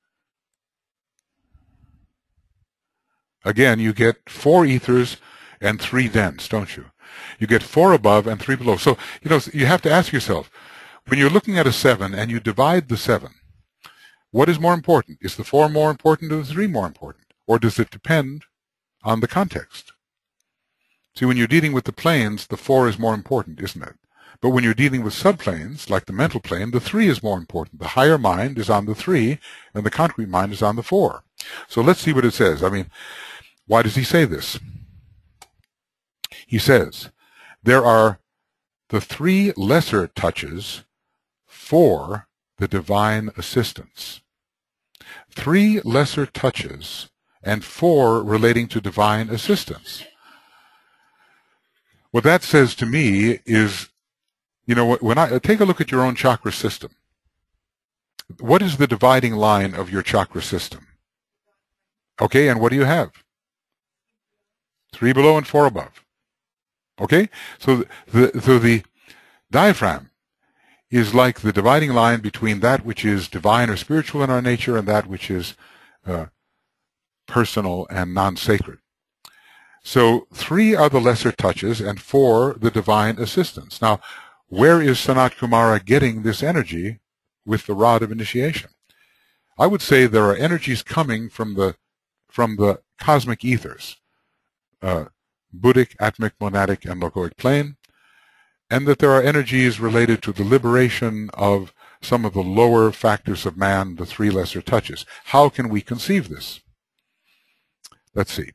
Again, you get 4 ethers and 3 dense, don't you? You get 4 above and 3 below. So, you have to ask yourself, when you're looking at a 7 and you divide the 7, what is more important? Is the 4 more important or the 3 more important? Or does it depend on the context? See, when you're dealing with the planes, the 4 is more important, isn't it? But when you're dealing with subplanes, like the mental plane, the 3 is more important. The higher mind is on the 3, and the concrete mind is on the 4. So let's see what it says. I mean, why does he say this? He says, there are the 3 lesser touches for the divine assistance. 3 lesser touches and 4 relating to divine assistance. What that says to me is, when I take a look at your own chakra system, what is the dividing line of your chakra system? Okay, and what do you have? 3 below and 4 above. Okay, so the diaphragm is like the dividing line between that which is divine or spiritual in our nature and that which is personal and non-sacred. So 3 are the lesser touches and 4 the divine assistance. Now, where is Sanat Kumara getting this energy with the rod of initiation? I would say there are energies coming from the cosmic ethers, Buddhic, Atmic, Monadic, and Logoic plane, and that there are energies related to the liberation of some of the lower factors of man, the 3 lesser touches. How can we conceive this? Let's see.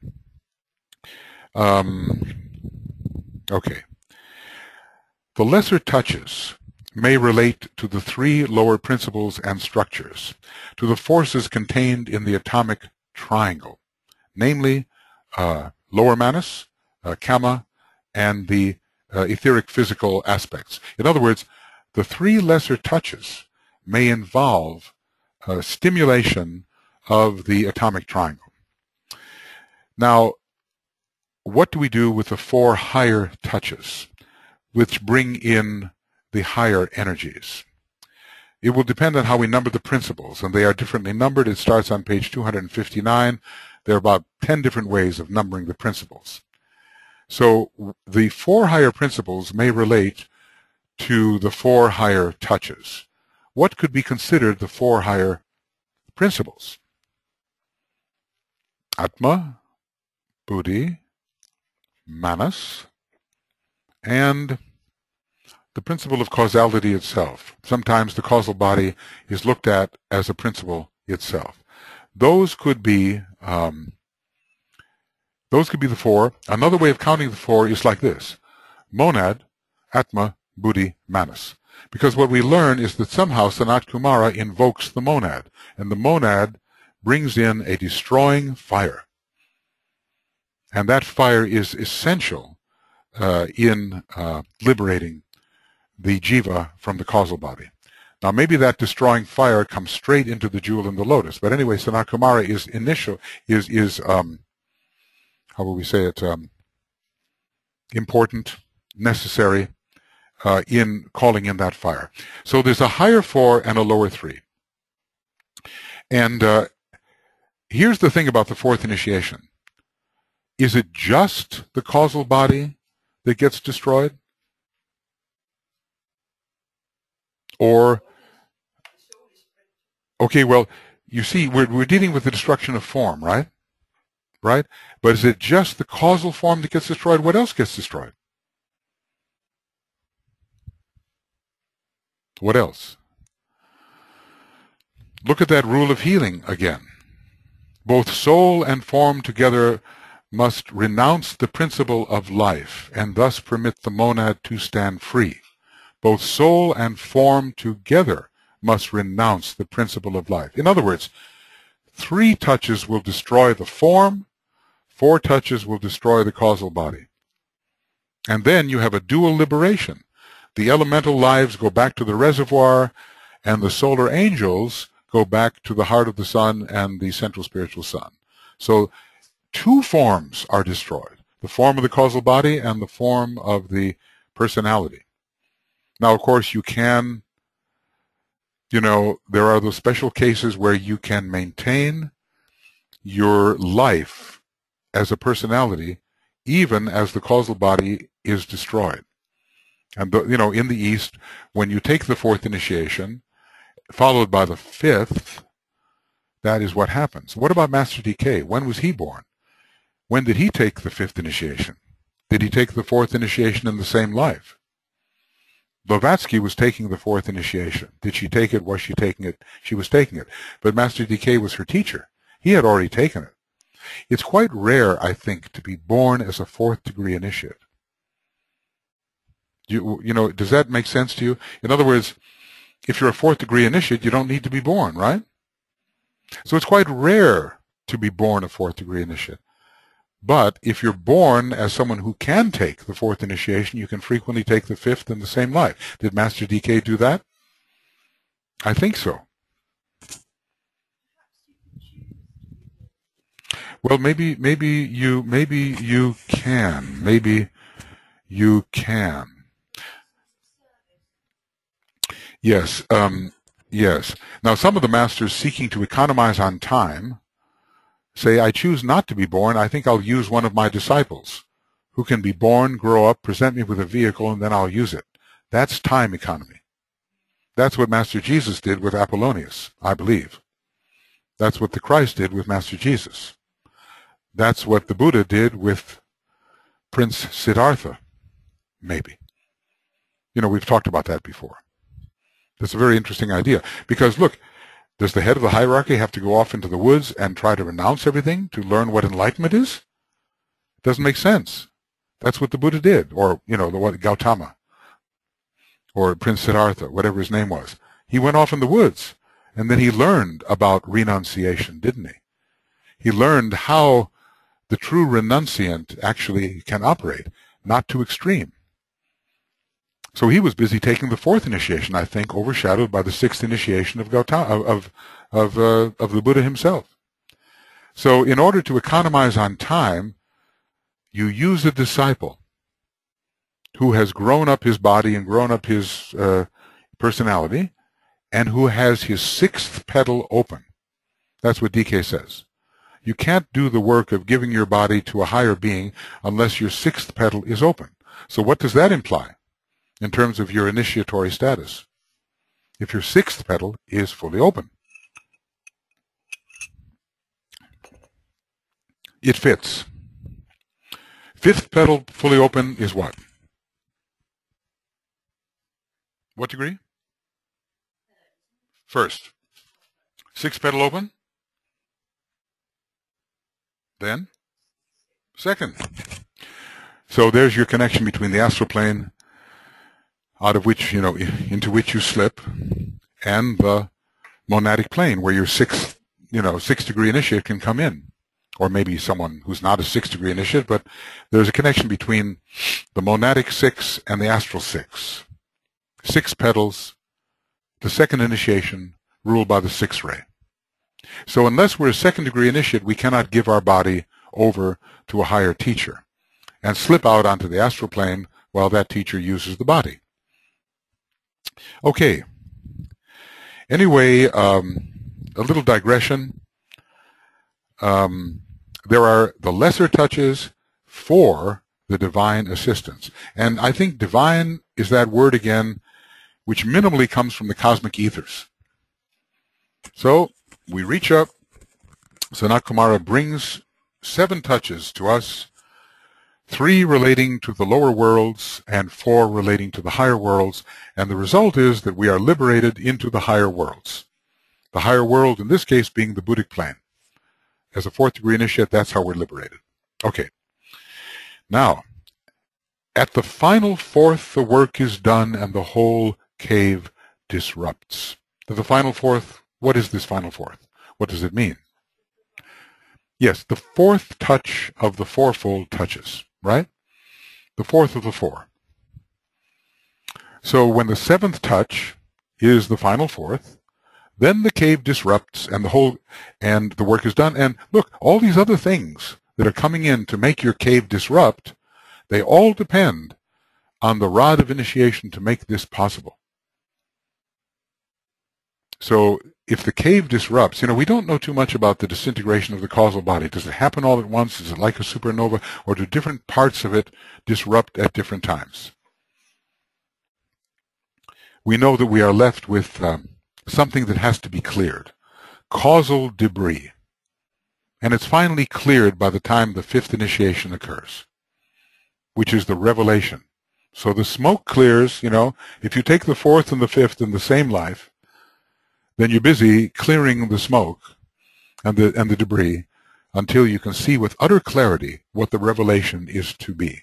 Okay. The lesser touches may relate to the 3 lower principles and structures, to the forces contained in the atomic triangle, namely lower Manas, Kama, and the etheric physical aspects. In other words, the 3 lesser touches may involve stimulation of the atomic triangle. Now, what do we do with the 4 higher touches, which bring in the higher energies? It will depend on how we number the principles, and they are differently numbered. It starts on page 259. There are about 10 different ways of numbering the principles. So the 4 higher principles may relate to the 4 higher touches. What could be considered the 4 higher principles? Atma, Buddhi, Manas, and the principle of causality itself. Sometimes the causal body is looked at as a principle itself. Those could be the 4. Another way of counting the 4 is like this: monad, Atma, Buddhi, Manas. Because what we learn is that somehow Sanat Kumara invokes the monad, and the monad brings in a destroying fire. And that fire is essential in liberating the jiva from the causal body. Now, maybe that destroying fire comes straight into the jewel in the lotus. But anyway, Sanat Kumara is how will we say it? important, necessary in calling in that fire. So there's a higher 4 and a lower 3. And here's the thing about the fourth initiation. Is it just the causal body that gets destroyed? Or, okay, well, you see, we're dealing with the destruction of form, right? Right? But is it just the causal form that gets destroyed? What else gets destroyed? What else? Look at that rule of healing again. Both soul and form together must renounce the principle of life and thus permit the monad to stand free. Both soul and form together must renounce the principle of life. In other words, 3 touches will destroy the form, 4 touches will destroy the causal body. And then you have a dual liberation. The elemental lives go back to the reservoir, and the solar angels go back to the heart of the sun and the central spiritual sun. So 2 forms are destroyed, the form of the causal body and the form of the personality. Now, of course, you can, there are those special cases where you can maintain your life as a personality even as the causal body is destroyed. And, in the East, when you take the fourth initiation, followed by the fifth, that is what happens. What about Master DK? When was he born? When did he take the fifth initiation? Did he take the fourth initiation in the same life? Blavatsky was taking the fourth initiation. Did she take it? Was she taking it? She was taking it. But Master DK was her teacher. He had already taken it. It's quite rare, I think, to be born as a fourth degree initiate. Does that make sense to you? In other words, if you're a fourth degree initiate, you don't need to be born, right? So it's quite rare to be born a fourth degree initiate. But if you're born as someone who can take the fourth initiation, you can frequently take the fifth in the same life. Did Master DK do that? I think so. Well, maybe you can. Maybe you can. Yes. Yes. Now, some of the masters seeking to economize on time say, I choose not to be born. I think I'll use one of my disciples who can be born, grow up, present me with a vehicle, and then I'll use it. That's time economy. That's what Master Jesus did with Apollonius, I believe. That's what the Christ did with Master Jesus. That's what the Buddha did with Prince Siddhartha, maybe. We've talked about that before. That's a very interesting idea. Because, look, does the head of the hierarchy have to go off into the woods and try to renounce everything to learn what enlightenment is? It doesn't make sense. That's what the Buddha did, or, the Gautama, or Prince Siddhartha, whatever his name was. He went off in the woods, and then he learned about renunciation, didn't he? He learned how the true renunciant actually can operate, not too extreme. So he was busy taking the fourth initiation, I think, overshadowed by the sixth initiation of Gautama, of the Buddha himself. So in order to economize on time, you use a disciple who has grown up his body and grown up his personality, and who has his sixth petal open. That's what DK says. You can't do the work of giving your body to a higher being unless your sixth petal is open. So what does that imply in terms of your initiatory status? If your sixth petal is fully open, it fits. Fifth petal fully open is what? What degree? First. Sixth petal open? Then? Second. So there's your connection between the astral plane, out of which, into which you slip, and the monadic plane, where your sixth degree initiate can come in. Or maybe someone who's not a sixth degree initiate, but there's a connection between the monadic six and the astral six. 6 petals, the second initiation, ruled by the sixth ray. So unless we're a second degree initiate, we cannot give our body over to a higher teacher. and slip out onto the astral plane while that teacher uses the body. Okay. Anyway, a little digression. There are the lesser touches for the divine assistance. And I think divine is that word again, which minimally comes from the cosmic ethers. So we reach up. Sanat Kumara brings 7 touches to us, 3 relating to the lower worlds and 4 relating to the higher worlds. And the result is that we are liberated into the higher worlds. The higher world, in this case, being the Buddhic plane. As a 4th degree initiate, that's how we're liberated. Okay. Now, at the final 4th, the work is done and the whole cave disrupts. The final 4th, what is this final 4th? What does it mean? Yes, the 4th touch of the fourfold touches, right? The 4th of the 4. So when the 7th touch is the final 4th, then the cave disrupts and the work is done. And look, all these other things that are coming in to make your cave disrupt, they all depend on the rod of initiation to make this possible. So if the cave disrupts, we don't know too much about the disintegration of the causal body. Does it happen all at once? Is it like a supernova? Or do different parts of it disrupt at different times? We know that we are left with something that has to be cleared. Causal debris. And it's finally cleared by the time the 5th initiation occurs, which is the revelation. So the smoke clears, if you take the 4th and the 5th in the same life, then you're busy clearing the smoke and the debris until you can see with utter clarity what the revelation is to be.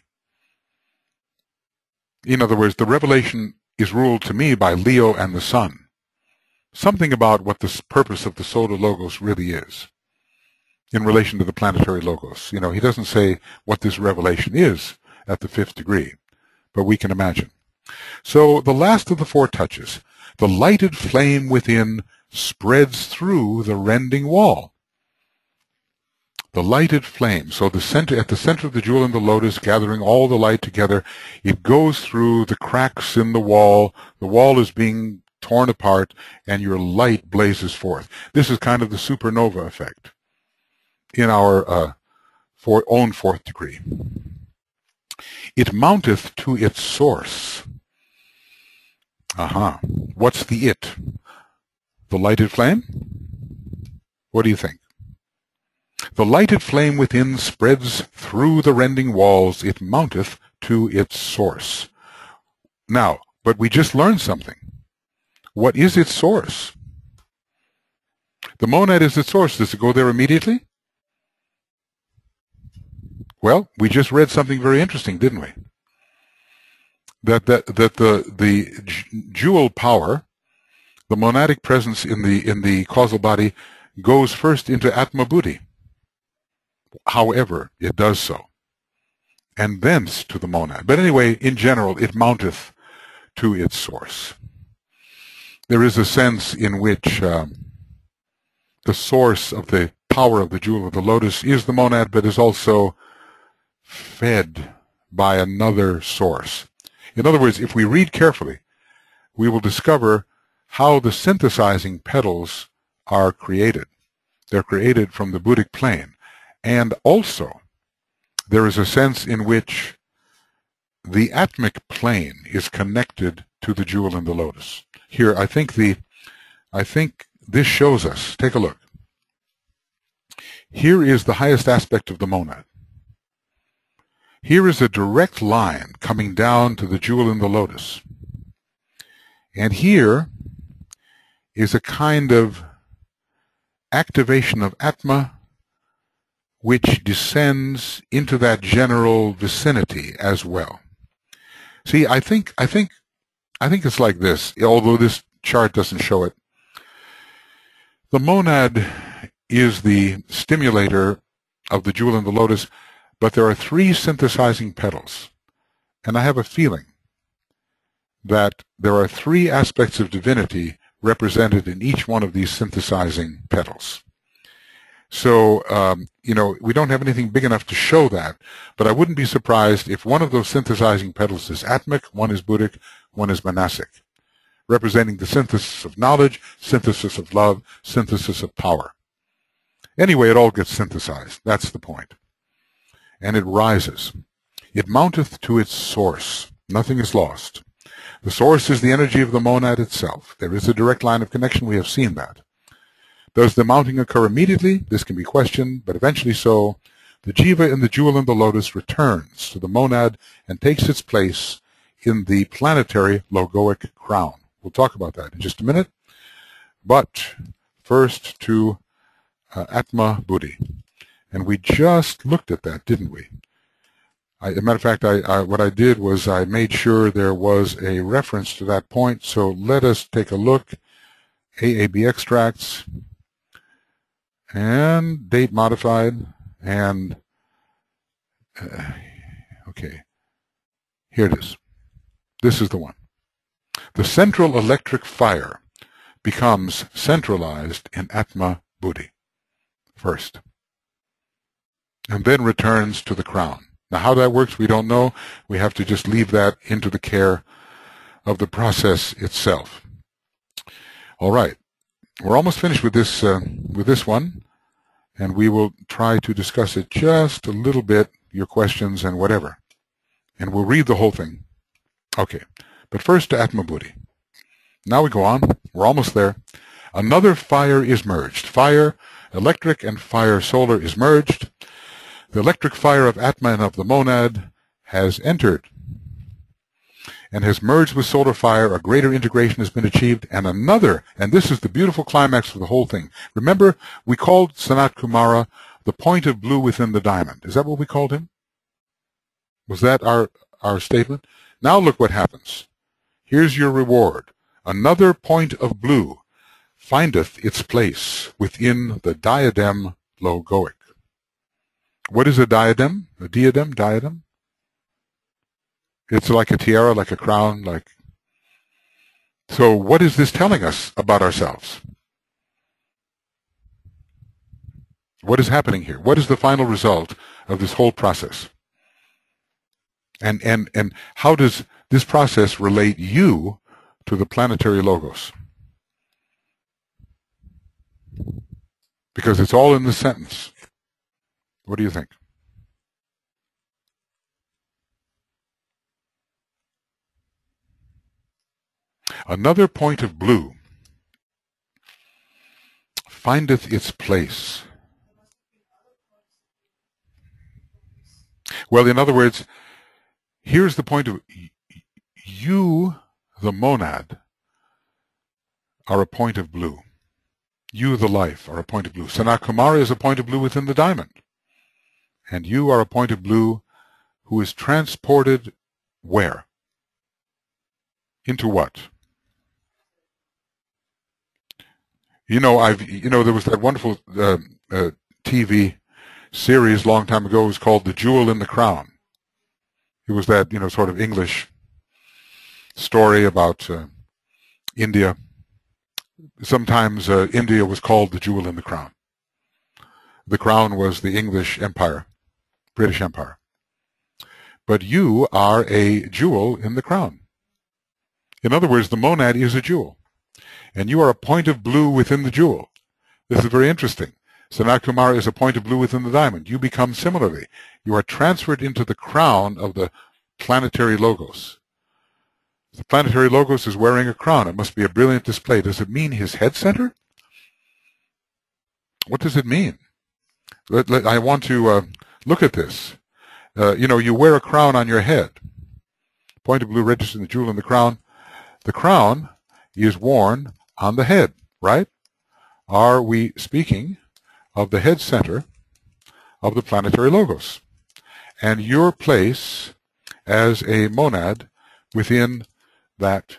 In other words, the revelation is ruled to me by Leo and the Sun. Something about what the purpose of the solar logos really is in relation to the planetary logos. He doesn't say what this revelation is at the 5th degree, but we can imagine. So the last of the 4 touches, the lighted flame within spreads through the rending wall. The lighted flame, so at the center of the jewel in the lotus, gathering all the light together, it goes through the cracks in the wall. The wall is being torn apart, and your light blazes forth. This is kind of the supernova effect in our own 4th degree. It mounteth to its source. What's the it? The lighted flame? What do you think? The lighted flame within spreads through the rending walls. It mounteth to its source. Now, but we just learned something. What is its source? The monad is its source. Does it go there immediately? Well, we just read something very interesting, didn't we? That the jewel power, the monadic presence in the causal body, goes first into Atma Buddhi. However, it does so, and thence to the monad. But anyway, in general, it mounteth to its source. There is a sense in which the source of the power of the jewel of the lotus is the monad, but is also fed by another source. In other words, if we read carefully, we will discover how the synthesizing petals are created. They're created from the Buddhic plane. And also, there is a sense in which the atmic plane is connected to the jewel in the lotus. Here, I think this shows us. Take a look. Here is the highest aspect of the monad. Here is a direct line coming down to the jewel in the lotus. And here is a kind of activation of Atma which descends into that general vicinity as well. See, I think it's like this, although this chart doesn't show it. The monad is the stimulator of the jewel in the lotus, but there are 3 synthesizing petals. And I have a feeling that there are 3 aspects of divinity represented in each one of these synthesizing petals. So, we don't have anything big enough to show that, but I wouldn't be surprised if one of those synthesizing petals is atmic, one is buddhic, one is manasic, representing the synthesis of knowledge, synthesis of love, synthesis of power. Anyway, it all gets synthesized. That's the point. And it rises. It mounteth to its source. Nothing is lost. The source is the energy of the monad itself. There is a direct line of connection. We have seen that. Does the mounting occur immediately? This can be questioned, but eventually so. The jiva in the jewel in the lotus returns to the monad and takes its place in the planetary logoic crown. We'll talk about that in just a minute. But first to Atma Buddhi. And we just looked at that, didn't we? As a matter of fact, what I did was I made sure there was a reference to that point. So let us take a look. AAB extracts and date modified and okay, here it is. This is the one. The central electric fire becomes centralized in Atma Buddhi first, and then returns to the crown. Now, how that works, we don't know. We have to just leave that into the care of the process itself. All right, we're almost finished with this one, and we will try to discuss it just a little bit, your questions and whatever, and we'll read the whole thing. Okay, but first to Atma Buddhi. Now we go on. We're almost there. Another fire is merged. Fire electric and fire solar is merged. The electric fire of Atma and of the monad has entered and has merged with solar fire. A greater integration has been achieved, and another, and this is the beautiful climax of the whole thing. Remember, we called Sanat Kumara the point of blue within the diamond. Is that what we called him? Was that our statement? Now look what happens. Here's your reward. Another point of blue findeth its place within the diadem logoic. What is a diadem? A diadem? Diadem? It's like a tiara, like a crown, like... So what is this telling us about ourselves? What is happening here? What is the final result of this whole process? And how does this process relate you to the planetary logos? Because it's all in the sentence. What do you think? Another point of blue findeth its place. Well, in other words, here's the point of you, the monad, are a point of blue. You, the life, are a point of blue. Sanat Kumara is a point of blue within the diamond. And you are a point of blue who is transported where? Into what? There was that wonderful TV series a long time ago. It was called The Jewel in the Crown. It was that, sort of English story about India. Sometimes India was called the jewel in the crown. The crown was the English Empire, British Empire. But you are a jewel in the crown. In other words, the monad is a jewel. And you are a point of blue within the jewel. This is very interesting. Sanat Kumara is a point of blue within the diamond. You become similarly. You are transferred into the crown of the planetary logos. The planetary logos is wearing a crown. It must be a brilliant display. Does it mean his head center? What does it mean? I want to look at this. You wear a crown on your head. Point of blue registered in the jewel in the crown. The crown is worn on the head, right? Are we speaking of the head center of the planetary logos? And your place as a monad within that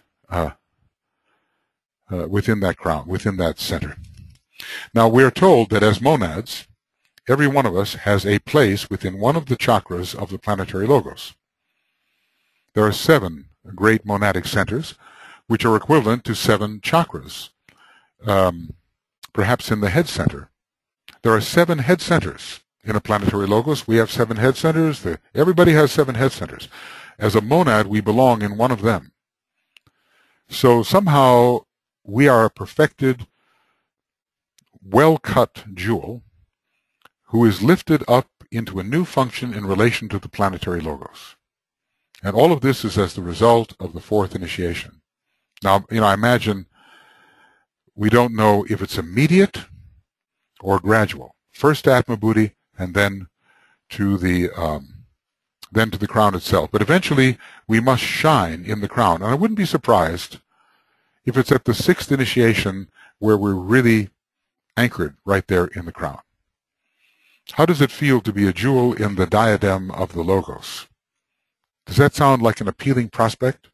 crown, within that center. Now we are told that as monads, every one of us has a place within one of the chakras of the planetary logos. There are 7 great monadic centers, which are equivalent to 7 chakras. Perhaps in the head center, There are 7 head centers in a planetary logos. We have 7 head centers. Everybody has 7 head centers. As a monad, we belong in one of them. So somehow we are a perfected, well-cut jewel who is lifted up into a new function in relation to the planetary logos. And all of this is as the result of the 4th initiation. Now, I imagine we don't know if it's immediate or gradual. First to Atma Buddhi, and then to the crown itself. But eventually, we must shine in the crown. And I wouldn't be surprised if it's at the 6th initiation where we're really anchored right there in the crown. How does it feel to be a jewel in the diadem of the logos? Does that sound like an appealing prospect?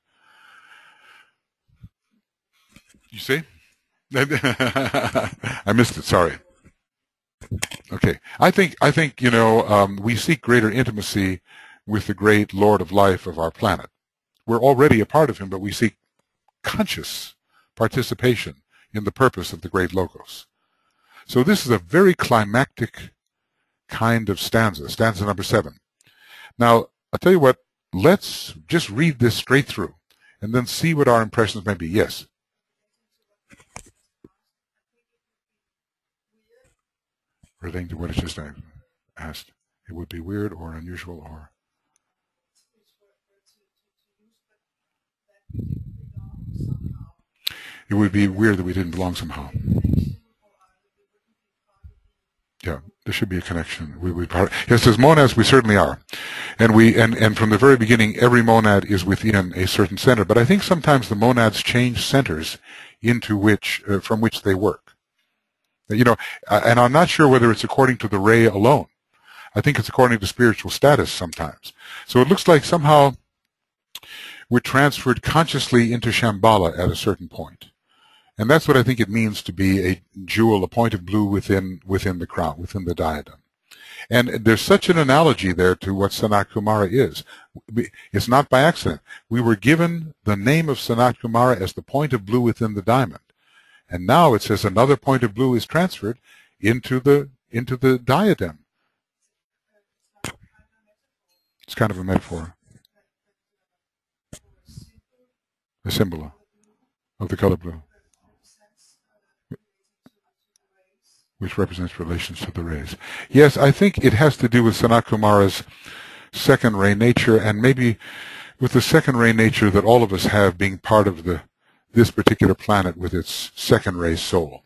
You see? I missed it, sorry. Okay. I think we seek greater intimacy with the great Lord of life of our planet. We're already a part of him, but we seek conscious participation in the purpose of the great logos. So this is a very climactic kind of stanza number 7. Now, I'll tell you what, let's just read this straight through and then see what our impressions may be. Yes? Relating to what it just asked. It would be weird or unusual or... It would be weird that we didn't belong somehow. Yeah, there should be a connection. Yes, as monads, we certainly are, and from the very beginning, every monad is within a certain center. But I think sometimes the monads change centers from which they work. And I'm not sure whether it's according to the ray alone. I think it's according to spiritual status sometimes. So it looks like somehow we're transferred consciously into Shambhala at a certain point. And that's what I think it means to be a jewel, a point of blue within the crown, within the diadem. And there's such an analogy there to what Sanat Kumara is. It's not by accident. We were given the name of Sanat Kumara as the point of blue within the diamond. And now it says another point of blue is transferred into the diadem. It's kind of a metaphor. A symbol of the color blue, which represents relations to the rays. Yes, I think it has to do with Sanat Kumara's second ray nature, and maybe with the second ray nature that all of us have, being part of this particular planet with its second ray soul.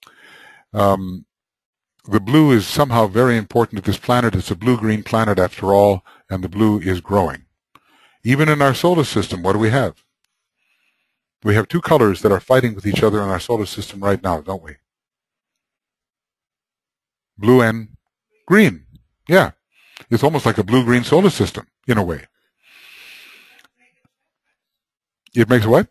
The blue is somehow very important to this planet. It's a blue-green planet after all, and the blue is growing. Even in our solar system, what do we have? We have 2 colors that are fighting with each other in our solar system right now, don't we? Blue and green. Yeah. It's almost like a blue-green solar system, in a way. It makes what?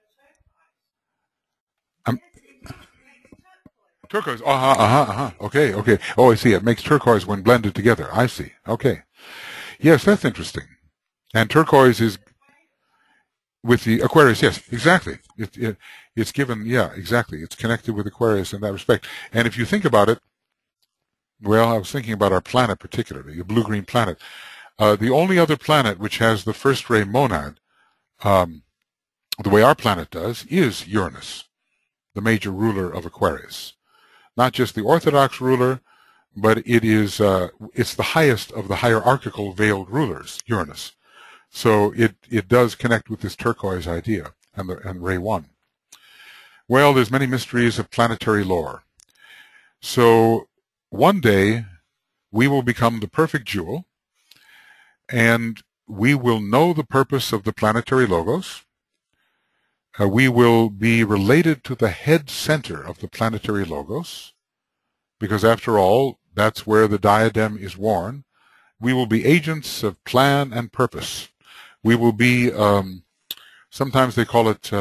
Turquoise. Okay. Oh, I see. It makes turquoise when blended together. I see. Okay. Yes, that's interesting. And turquoise is with the Aquarius. Yes, exactly. It's given. Yeah, exactly. It's connected with Aquarius in that respect. And if you think about it, well, I was thinking about our planet particularly, a blue-green planet. The only other planet which has the first ray monad, the way our planet does, is Uranus, the major ruler of Aquarius. Not just the orthodox ruler, but it's the highest of the hierarchical veiled rulers, Uranus. So it does connect with this turquoise idea and ray 1. Well, there's many mysteries of planetary lore. So one day we will become the perfect jewel, and we will know the purpose of the planetary logos. We will be related to the head center of the planetary logos, because after all, that's where the diadem is worn. We will be agents of plan and purpose. We will be, sometimes they call it,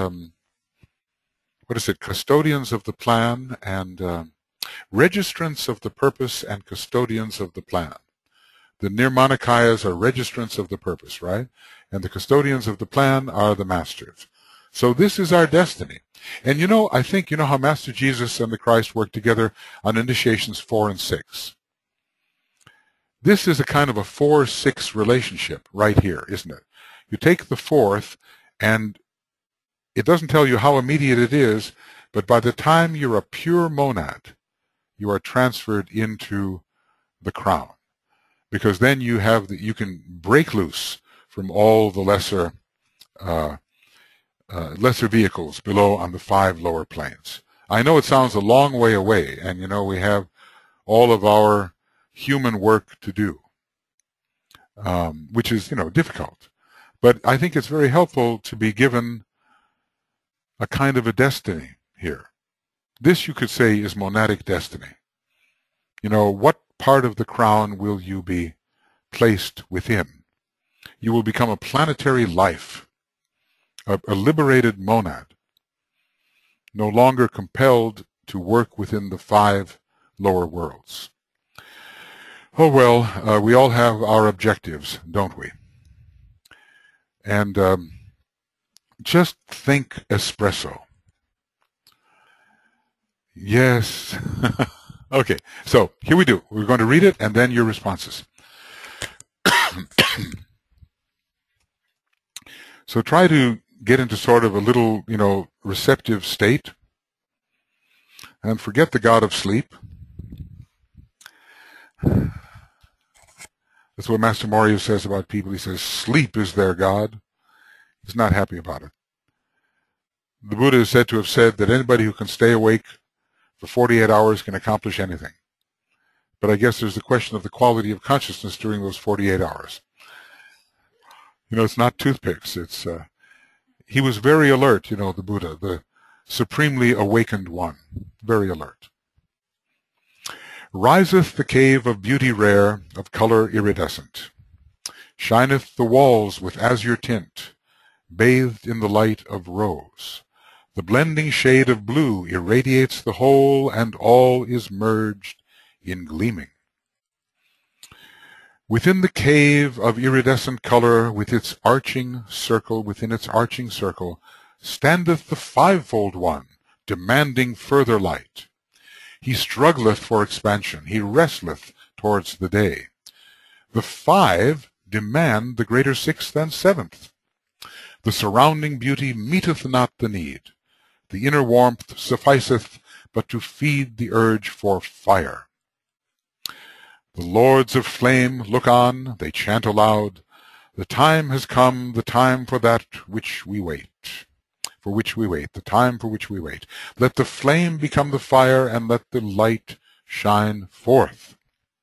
custodians of the plan, and registrants of the purpose and custodians of the plan. The Nirmanakayas are registrants of the purpose, right? And the custodians of the plan are the masters. So this is our destiny. And I think, how Master Jesus and the Christ work together on initiations 4 and 6. This is a kind of a 4-6 relationship right here, isn't it? You take the fourth, and it doesn't tell you how immediate it is, but by the time you're a pure monad, you are transferred into the crown. Because then you can break loose from all the lesser vehicles below on the 5 lower planes. I know it sounds a long way away, and we have all of our human work to do, which is difficult. But I think it's very helpful to be given a kind of a destiny here. This, you could say, is monadic destiny. What part of the crown will you be placed within? You will become a planetary life, a liberated monad, no longer compelled to work within the 5 lower worlds. Oh well, we all have our objectives, don't we? And just think espresso. Yes. Okay, so here we do. We're going to read it and then your responses. So try to get into sort of a little, receptive state. And forget the god of sleep. That's what Master Moria says about people. He says, sleep is their god. He's not happy about it. The Buddha is said to have said that anybody who can stay awake for 48 hours can accomplish anything. But I guess there's the question of the quality of consciousness during those 48 hours. It's not toothpicks. It's he was very alert, the Buddha, the supremely awakened one, very alert. Riseth the cave of beauty rare, of color iridescent. Shineth the walls with azure tint, bathed in the light of rose. The blending shade of blue irradiates the whole, and all is merged in gleaming. Within the cave of iridescent color, with its arching circle, within its arching circle, standeth the fivefold one, demanding further light. He struggleth for expansion, he wrestleth towards the day. The 5 demand the greater 6th and 7th. The surrounding beauty meeteth not the need. The inner warmth sufficeth but to feed the urge for fire. The lords of flame look on, they chant aloud, the time has come, the time for that which we wait. For which we wait, the time for which we wait. Let the flame become the fire, and let the light shine forth.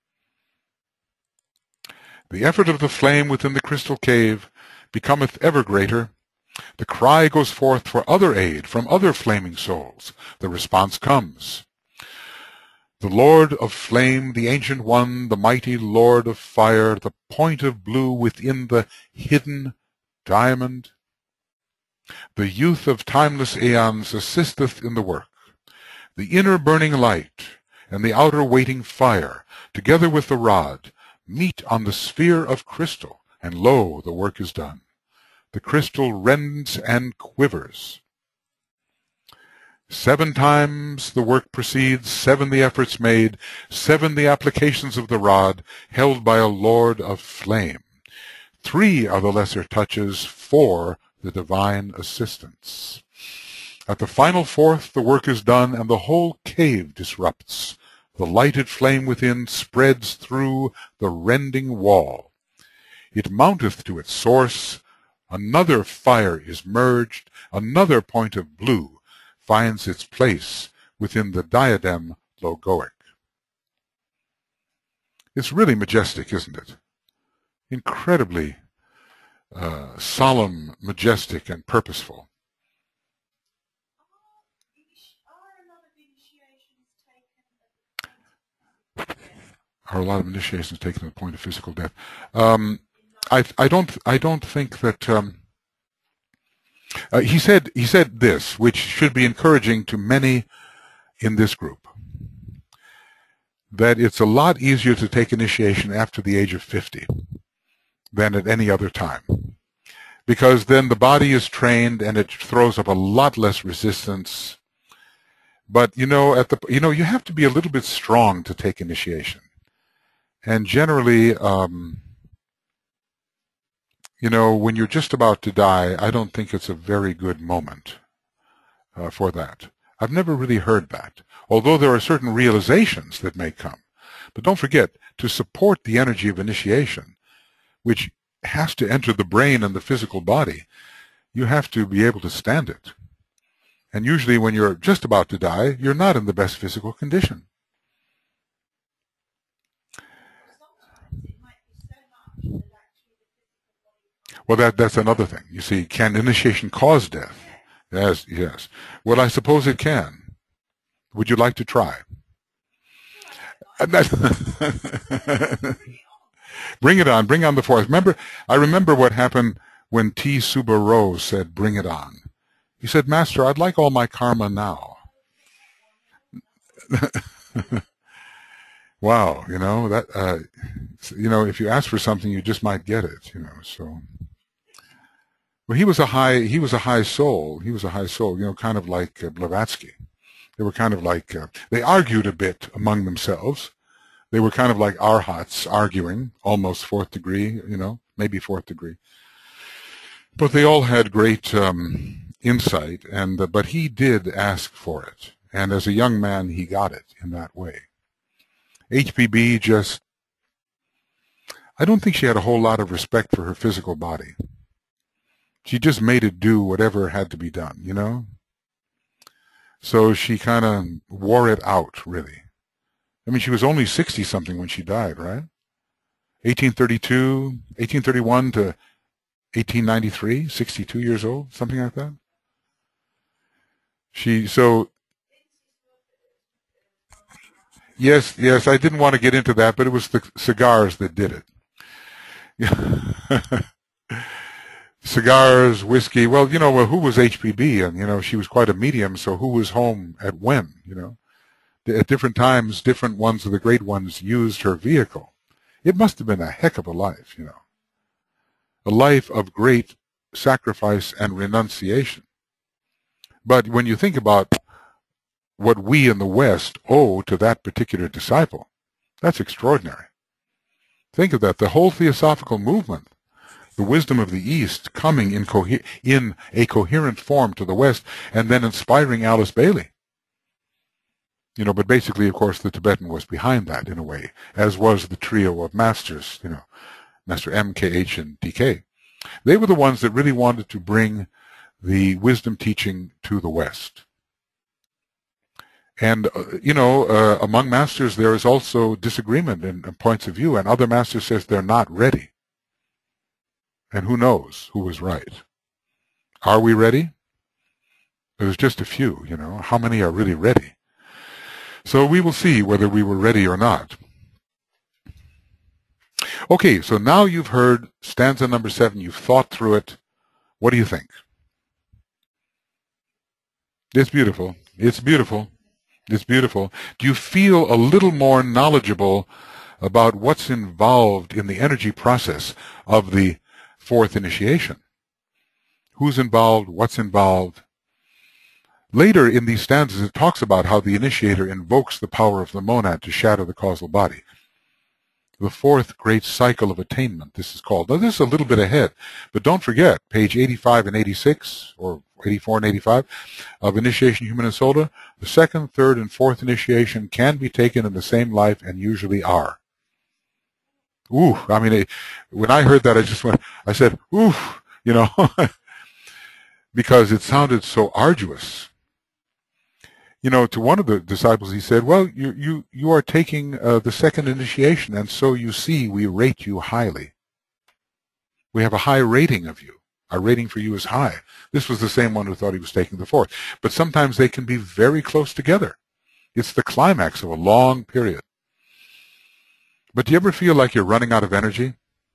The effort of the flame within the crystal cave becometh ever greater. The cry goes forth for other aid from other flaming souls. The response comes. The Lord of Flame, the Ancient One, the mighty Lord of Fire, the point of blue within the hidden diamond. The youth of timeless aeons assisteth in the work. The inner burning light and the outer waiting fire, together with the rod, meet on the sphere of crystal, and lo, the work is done. The crystal rends and quivers. 7 times the work proceeds, 7 the efforts made, 7 the applications of the rod, held by a Lord of Flame. 3 are the lesser touches, 4 the divine assistance. At the final 4th the work is done, and the whole cave disrupts. The lighted flame within spreads through the rending wall. It mounteth to its source. Another fire is merged, another point of blue finds its place within the diadem logoic. It's really majestic, isn't it? Incredibly solemn, majestic, and purposeful. Are a lot of initiations taken at the point of physical death? I don't think that. He said this, which should be encouraging to many in this group, that it's a lot easier to take initiation after the age of 50 than at any other time, because then the body is trained and it throws up a lot less resistance. But you have to be a little bit strong to take initiation. And generally, when you're just about to die, I don't think it's a very good moment for that. I've never really heard that, although there are certain realizations that may come. But don't forget, to support the energy of initiation, which has to enter the brain and the physical body, you have to be able to stand it. And usually when you're just about to die, you're not in the best physical condition. Well, that's another thing. You see, can initiation cause death? Yes, yes. Well, I suppose it can. Would you like to try? Bring it on. Bring on the force. I remember what happened when T. Subarose said, "Bring it on." He said, "Master, I'd like all my karma now." Wow, if you ask for something, you just might get it, so. Well, he was a high soul. He was a high soul, kind of like Blavatsky. They were kind of like, they argued a bit among themselves. They were kind of like arhats arguing, almost fourth degree, maybe fourth degree. But they all had great insight, but he did ask for it. And as a young man, he got it in that way. HPB I don't think she had a whole lot of respect for her physical body. She just made it do whatever had to be done, So she kind of wore it out, really. I mean, she was only 60-something when she died, right? 1831 to 1893, 62 years old, something like that. Yes, I didn't want to get into that, but it was the cigars that did it. Cigars, whiskey. Well, who was HPB? And, she was quite a medium, so who was home at when, At different times, different ones of the great ones used her vehicle. It must have been a heck of a life, A life of great sacrifice and renunciation. But when you think about what we in the West owe to that particular disciple, that's extraordinary. Think of that. The whole theosophical movement, the wisdom of the East coming in a coherent form to the West, and then inspiring Alice Bailey. But basically, of course, the Tibetan was behind that in a way, as was the trio of masters, Master M, KH, and DK. They were the ones that really wanted to bring the wisdom teaching to the West. And, among masters, there is also disagreement in points of view, and other masters says they're not ready. And who knows who was right? Are we ready? There's just a few, How many are really ready? So we will see whether we were ready or not. Okay, so now you've heard stanza number 7. You've thought through it. What do you think? It's beautiful. It's beautiful. It's beautiful. Do you feel a little more knowledgeable about what's involved in the energy process of the fourth initiation? Who's involved? What's involved? Later in these stanzas, it talks about how the initiator invokes the power of the monad to shatter the causal body. The fourth great cycle of attainment, this is called. Now, this is a little bit ahead, but don't forget, page 85 and 86, or 84 and 85, of Initiation Humana Solda, the second, third, and fourth initiation can be taken in the same life and usually are. Ooh, I mean, when I heard that, I said, ooh, because it sounded so arduous. To one of the disciples, he said, well, you are taking the second initiation, and so you see, we rate you highly. We have a high rating of you. Our rating for you is high. This was the same one who thought he was taking the fourth. But sometimes they can be very close together. It's the climax of a long period. But do you ever feel like you're running out of energy?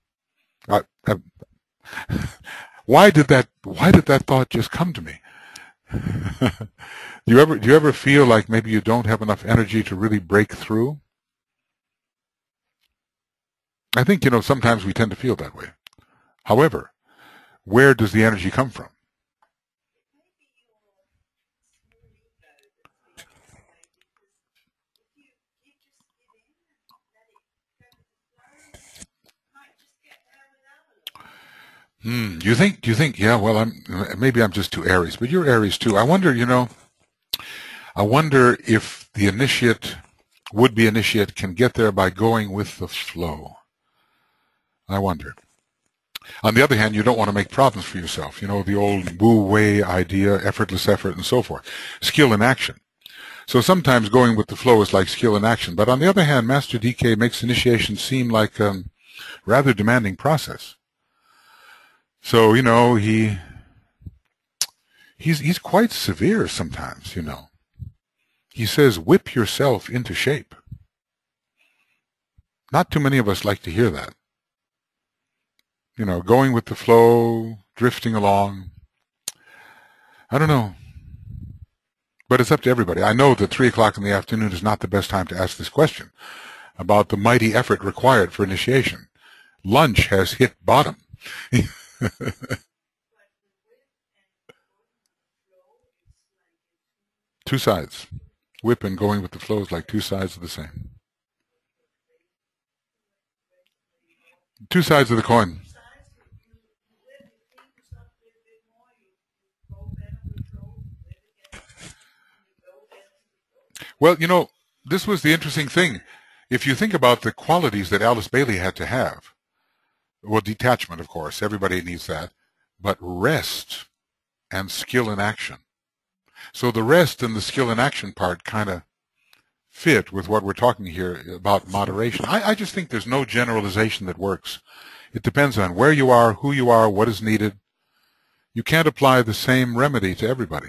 Why did that thought just come to me? Do you ever feel like maybe you don't have enough energy to really break through? I think, sometimes we tend to feel that way. However, where does the energy come from? Do you think, yeah, well, maybe I'm just too Aries, but you're Aries too. I wonder, I wonder if the initiate, would-be initiate, can get there by going with the flow. I wonder. On the other hand, you don't want to make problems for yourself. The old Wu-Wei idea, effortless effort, and so forth. Skill in action. So sometimes going with the flow is like skill in action. But on the other hand, Master DK makes initiation seem like a rather demanding process. So, he's quite severe sometimes, He says, whip yourself into shape. Not too many of us like to hear that. Going with the flow, drifting along. I don't know. But it's up to everybody. I know that 3 o'clock in the afternoon is not the best time to ask this question about the mighty effort required for initiation. Lunch has hit bottom. Two sides. Whip and going with the flow is like two sides of the same. Two sides of the coin. Well, this was the interesting thing. If you think about the qualities that Alice Bailey had to have, well, detachment, of course, everybody needs that, but rest and skill in action. So the rest and the skill in action part kind of fit with what we're talking here about moderation. I just think there's no generalization that works. It depends on where you are, who you are, what is needed. You can't apply the same remedy to everybody.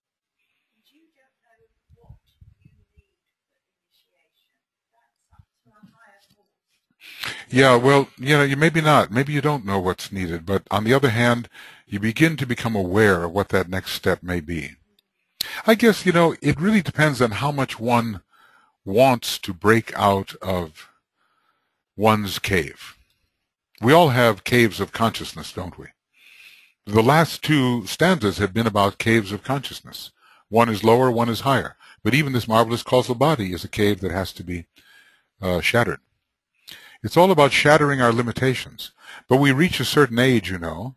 Yeah, well, you maybe not. Maybe you don't know what's needed. But on the other hand, you begin to become aware of what that next step may be. I guess, it really depends on how much one wants to break out of one's cave. We all have caves of consciousness, don't we? The last two stanzas have been about caves of consciousness. One is lower, one is higher. But even this marvelous causal body is a cave that has to be shattered. It's all about shattering our limitations. But we reach a certain age,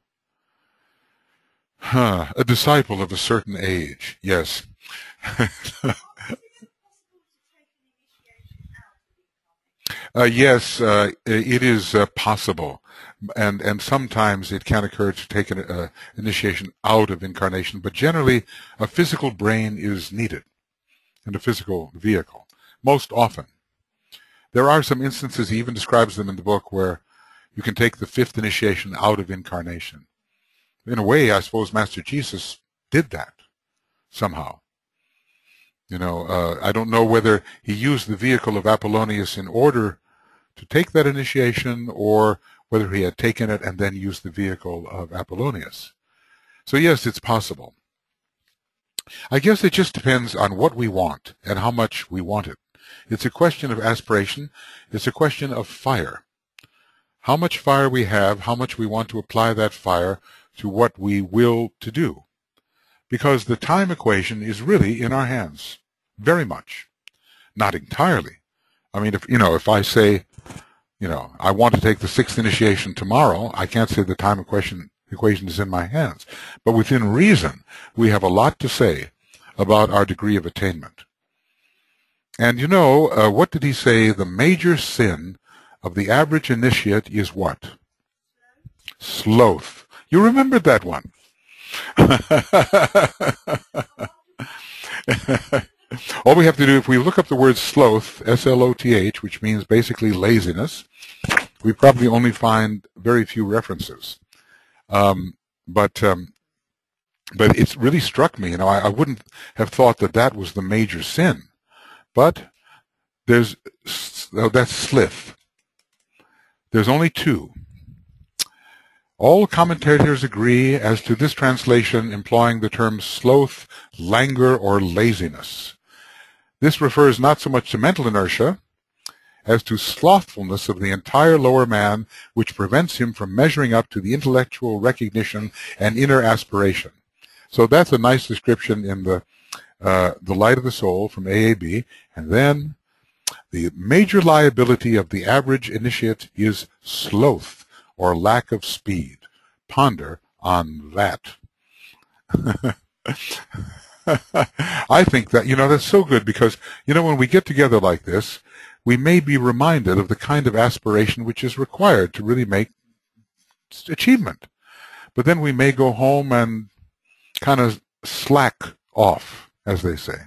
A disciple of a certain age, yes. Yes, it is possible. And sometimes it can occur to take an initiation out of incarnation, but generally a physical brain is needed and a physical vehicle, most often. There are some instances, he even describes them in the book, where you can take the fifth initiation out of incarnation. In a way, I suppose Master Jesus did that somehow. I don't know whether he used the vehicle of Apollonius in order to take that initiation or whether he had taken it and then used the vehicle of Apollonius. So yes, it's possible. I guess it just depends on what we want and how much we want it. It's a question of aspiration. It's a question of fire. How much fire we have, how much we want to apply that fire to what we will to do. Because the time equation is really in our hands, very much. Not entirely. I mean, if I say, I want to take the sixth initiation tomorrow, I can't say the time equation is in my hands. But within reason, we have a lot to say about our degree of attainment. And what did he say? The major sin of the average initiate is what? Sloth. You remembered that one. All we have to do, if we look up the word sloth, S-L-O-T-H, which means basically laziness, we probably only find very few references. But it's really struck me. I wouldn't have thought that was the major sin. But that's slith. There's only two. All commentators agree as to this translation employing the term sloth, languor, or laziness. This refers not so much to mental inertia as to slothfulness of the entire lower man, which prevents him from measuring up to the intellectual recognition and inner aspiration. So that's a nice description in the Light of the Soul from AAB. And then the major liability of the average initiate is sloth, or lack of speed. Ponder on that. I think that, that's so good because, when we get together like this, we may be reminded of the kind of aspiration which is required to really make achievement. But then we may go home and kind of slack off, as they say.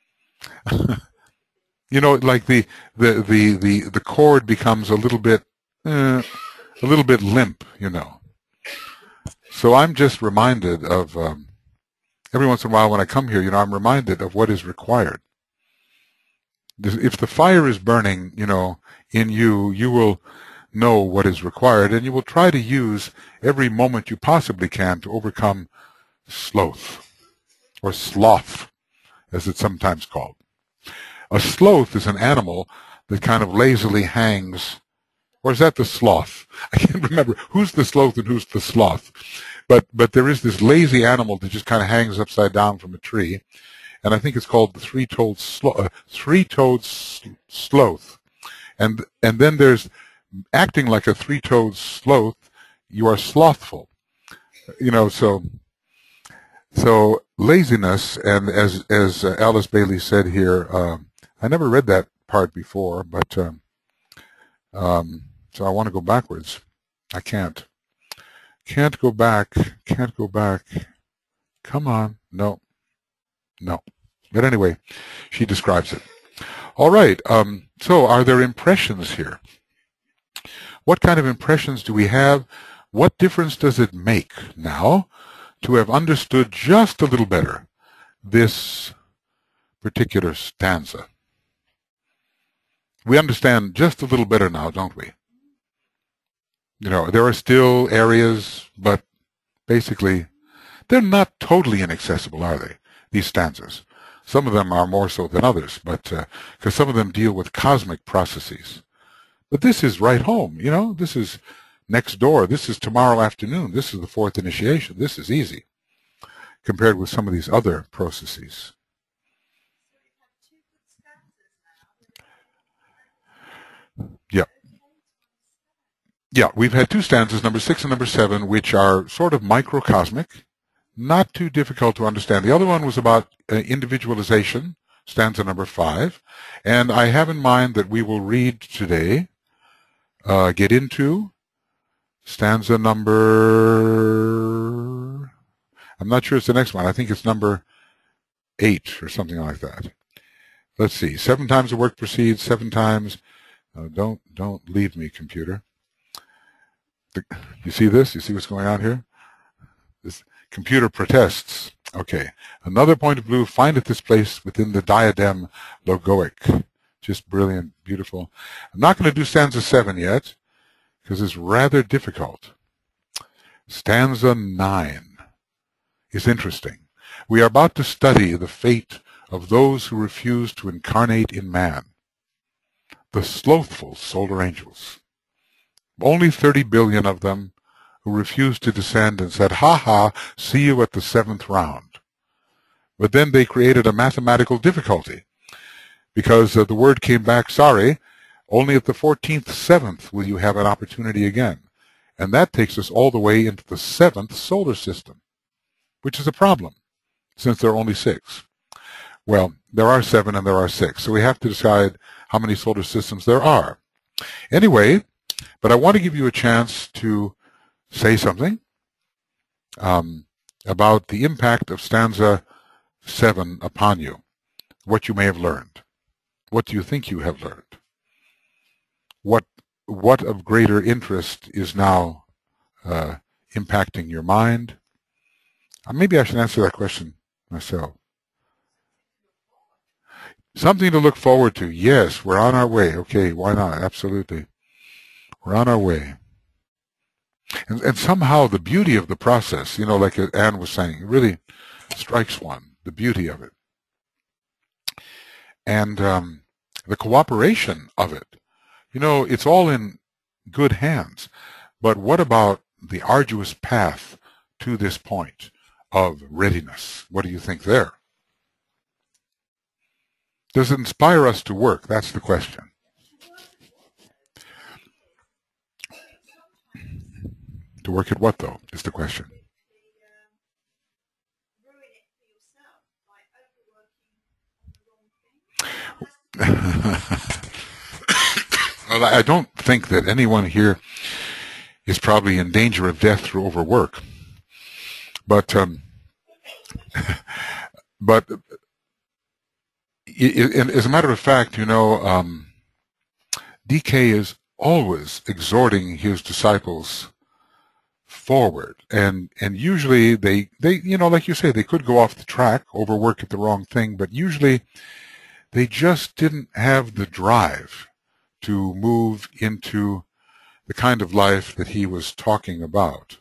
Like the cord becomes a little bit limp, So I'm just reminded of, every once in a while when I come here, I'm reminded of what is required. If the fire is burning, in you, you will know what is required, and you will try to use every moment you possibly can to overcome sloth, or sloth, as it's sometimes called. A sloth is an animal that kind of lazily hangs, or is that the sloth? I can't remember who's the sloth and who's the sloth. But there is this lazy animal that just kind of hangs upside down from a tree, and I think it's called the three-toed sloth. And then there's acting like a three-toed sloth. You are slothful, So laziness, and as Alice Bailey said here, I never read that part before, but so I want to go backwards. I can't. Can't go back. Can't go back. Come on. No. But anyway, she describes it. All right. So are there impressions here? What kind of impressions do we have? What difference does it make now to have understood just a little better this particular stanza? We understand just a little better now, don't we? There are still areas, but basically they're not totally inaccessible, are they, these stanzas? Some of them are more so than others, but because some of them deal with cosmic processes. But this is right home, this is next door. This is tomorrow afternoon. This is the fourth initiation. This is easy compared with some of these other processes. Yeah, we've had two stanzas, number 6 and number 7, which are sort of microcosmic, not too difficult to understand. The other one was about individualization, stanza number 5, and I have in mind that we will read today, get into stanza number, I'm not sure it's the next one, I think it's number 8 or something like that. Let's see, 7 times the work proceeds, 7 times, don't leave me, computer. You see this? You see what's going on here? This computer protests. Okay. Another point of blue findeth this place within the diadem logoic. Just brilliant, beautiful. I'm not going to do stanza 7 yet because it's rather difficult. Stanza 9 is interesting. We are about to study the fate of those who refuse to incarnate in man, the slothful solar angels. Only 30 billion of them who refused to descend and said, "Ha ha, see you at the 7th round." But then they created a mathematical difficulty because the word came back, sorry, only at the 14th 7th will you have an opportunity again. And that takes us all the way into the 7th solar system, which is a problem since there are only 6. Well, there are 7 and there are 6, so we have to decide how many solar systems there are. Anyway, but I want to give you a chance to say something about the impact of stanza 7 upon you, what you may have learned. What do you think you have learned? What of greater interest is now impacting your mind? Maybe I should answer that question myself. Something to look forward to. Yes, we're on our way. Okay, why not? Absolutely. We're on our way. And somehow the beauty of the process, like Anne was saying, really strikes one, the beauty of it. And the cooperation of it It's all in good hands. But what about the arduous path to this point of readiness? What do you think there? Does it inspire us to work? That's the question. To work at what, though, is the question. Well, I don't think that anyone here is probably in danger of death through overwork. But but as a matter of fact, DK is always exhorting his disciples forward, and usually they like you say, they could go off the track, overwork at the wrong thing, but usually they just didn't have the drive to move into the kind of life that he was talking about.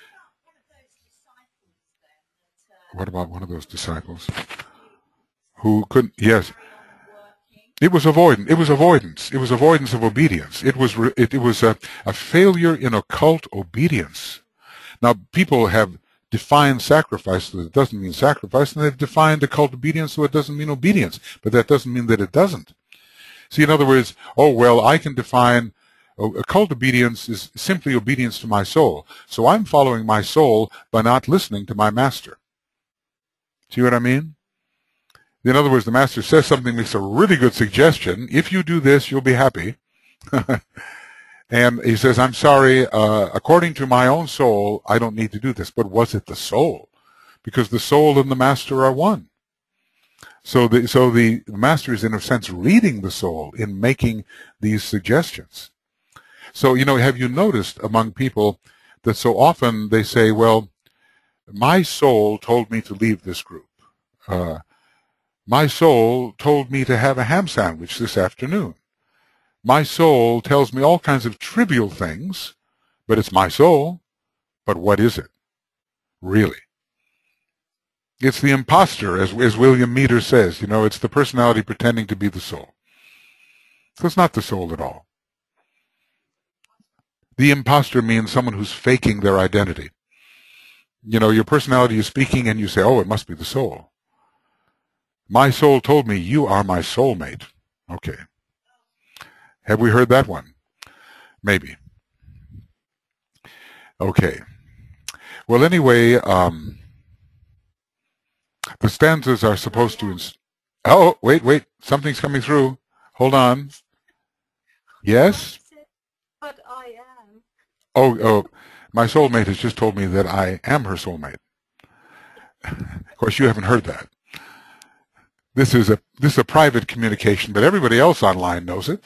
What about one of those disciples who couldn't? Yes, it was avoidance. It was avoidance. It was avoidance of obedience. It was a failure in occult obedience. Now, people have defined sacrifice so that it doesn't mean sacrifice, and they've defined occult obedience so it doesn't mean obedience, but that doesn't mean that it doesn't. See, in other words, I can define occult obedience is simply obedience to my soul. So I'm following my soul by not listening to my master. See what I mean? In other words, the master says something, makes a really good suggestion. If you do this, you'll be happy. And he says, I'm sorry, according to my own soul, I don't need to do this. But was it the soul? Because the soul and the master are one. So the master is, in a sense, reading the soul in making these suggestions. So, have you noticed among people that so often they say, well, my soul told me to leave this group. My soul told me to have a ham sandwich this afternoon. My soul tells me all kinds of trivial things, but it's my soul. But what is it, really? It's the imposter, as William Meader says. It's the personality pretending to be the soul. So it's not the soul at all. The imposter means someone who's faking their identity. Your personality is speaking and you say, oh, it must be the soul. My soul told me you are my soulmate. Okay. Have we heard that one? Maybe. Okay. Well, anyway, the stanzas are supposed to... Oh, wait. Something's coming through. Hold on. Yes? But I am. Oh, my soulmate has just told me that I am her soulmate. Of course, you haven't heard that. This is a private communication, but everybody else online knows it.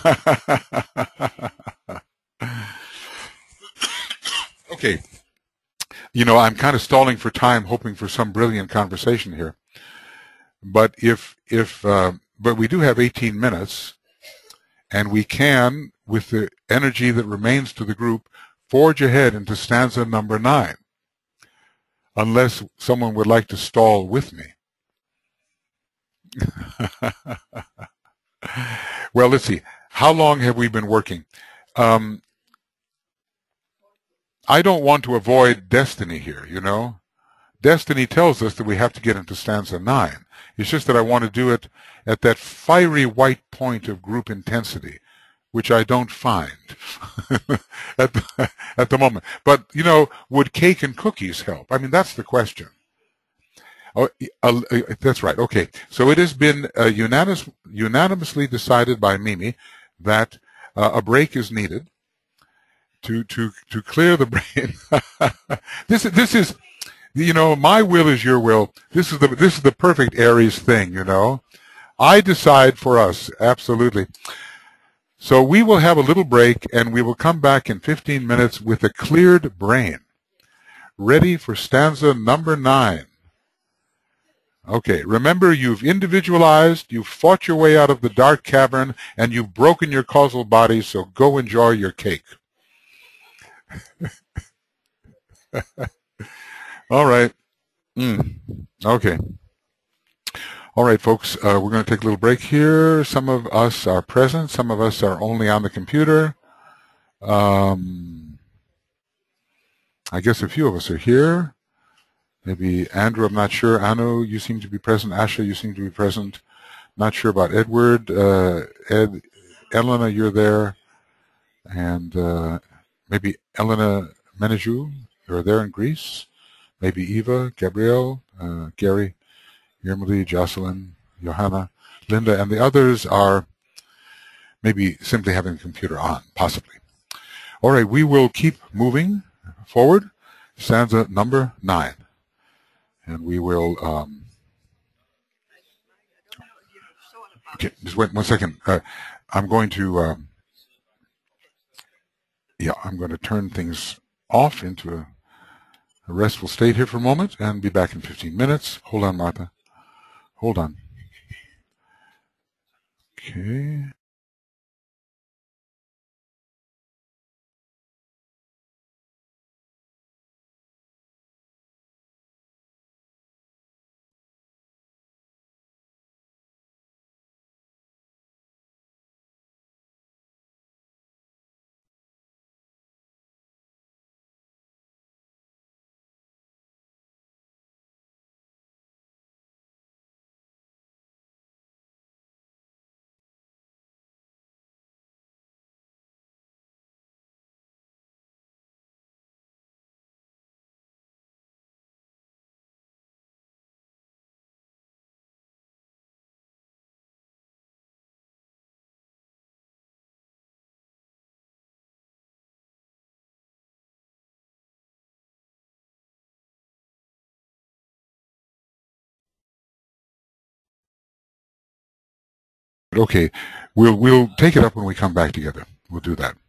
Okay. I'm kind of stalling for time, hoping for some brilliant conversation here. But but we do have 18 minutes, and we can, with the energy that remains to the group, forge ahead into stanza number 9, unless someone would like to stall with me. Well, let's see. How long have we been working? I don't want to avoid destiny here, Destiny tells us that we have to get into stanza 9. It's just that I want to do it at that fiery white point of group intensity, which I don't find at the moment. But, would cake and cookies help? I mean, that's the question. Oh, that's right. Okay. So it has been unanimously decided by Mimi that a break is needed to clear the brain. This is my will is your will. This is the perfect Aries thing. I decide for us, absolutely. So we will have a little break, and we will come back in 15 minutes with a cleared brain, ready for stanza number 9. Okay, remember, you've individualized, you've fought your way out of the dark cavern, and you've broken your causal body, so go enjoy your cake. All right. Okay. All right, folks, we're going to take a little break here. Some of us are present. Some of us are only on the computer. I guess a few of us are here. Maybe Andrew, I'm not sure. Anu, you seem to be present. Asha, you seem to be present. Not sure about Edward. Ed, Elena, you're there. And maybe Elena Menejou, you're there in Greece. Maybe Eva, Gabrielle, Gary, Yermali, Jocelyn, Johanna, Linda, and the others are maybe simply having the computer on, possibly. All right, we will keep moving forward. Stanza number 9. And we will, okay, just wait 1 second. I'm going to, I'm going to turn things off into a restful state here for a moment and be back in 15 minutes. Hold on, Martha. Hold on. Okay. Okay, we'll take it up when we come back together. We'll do that.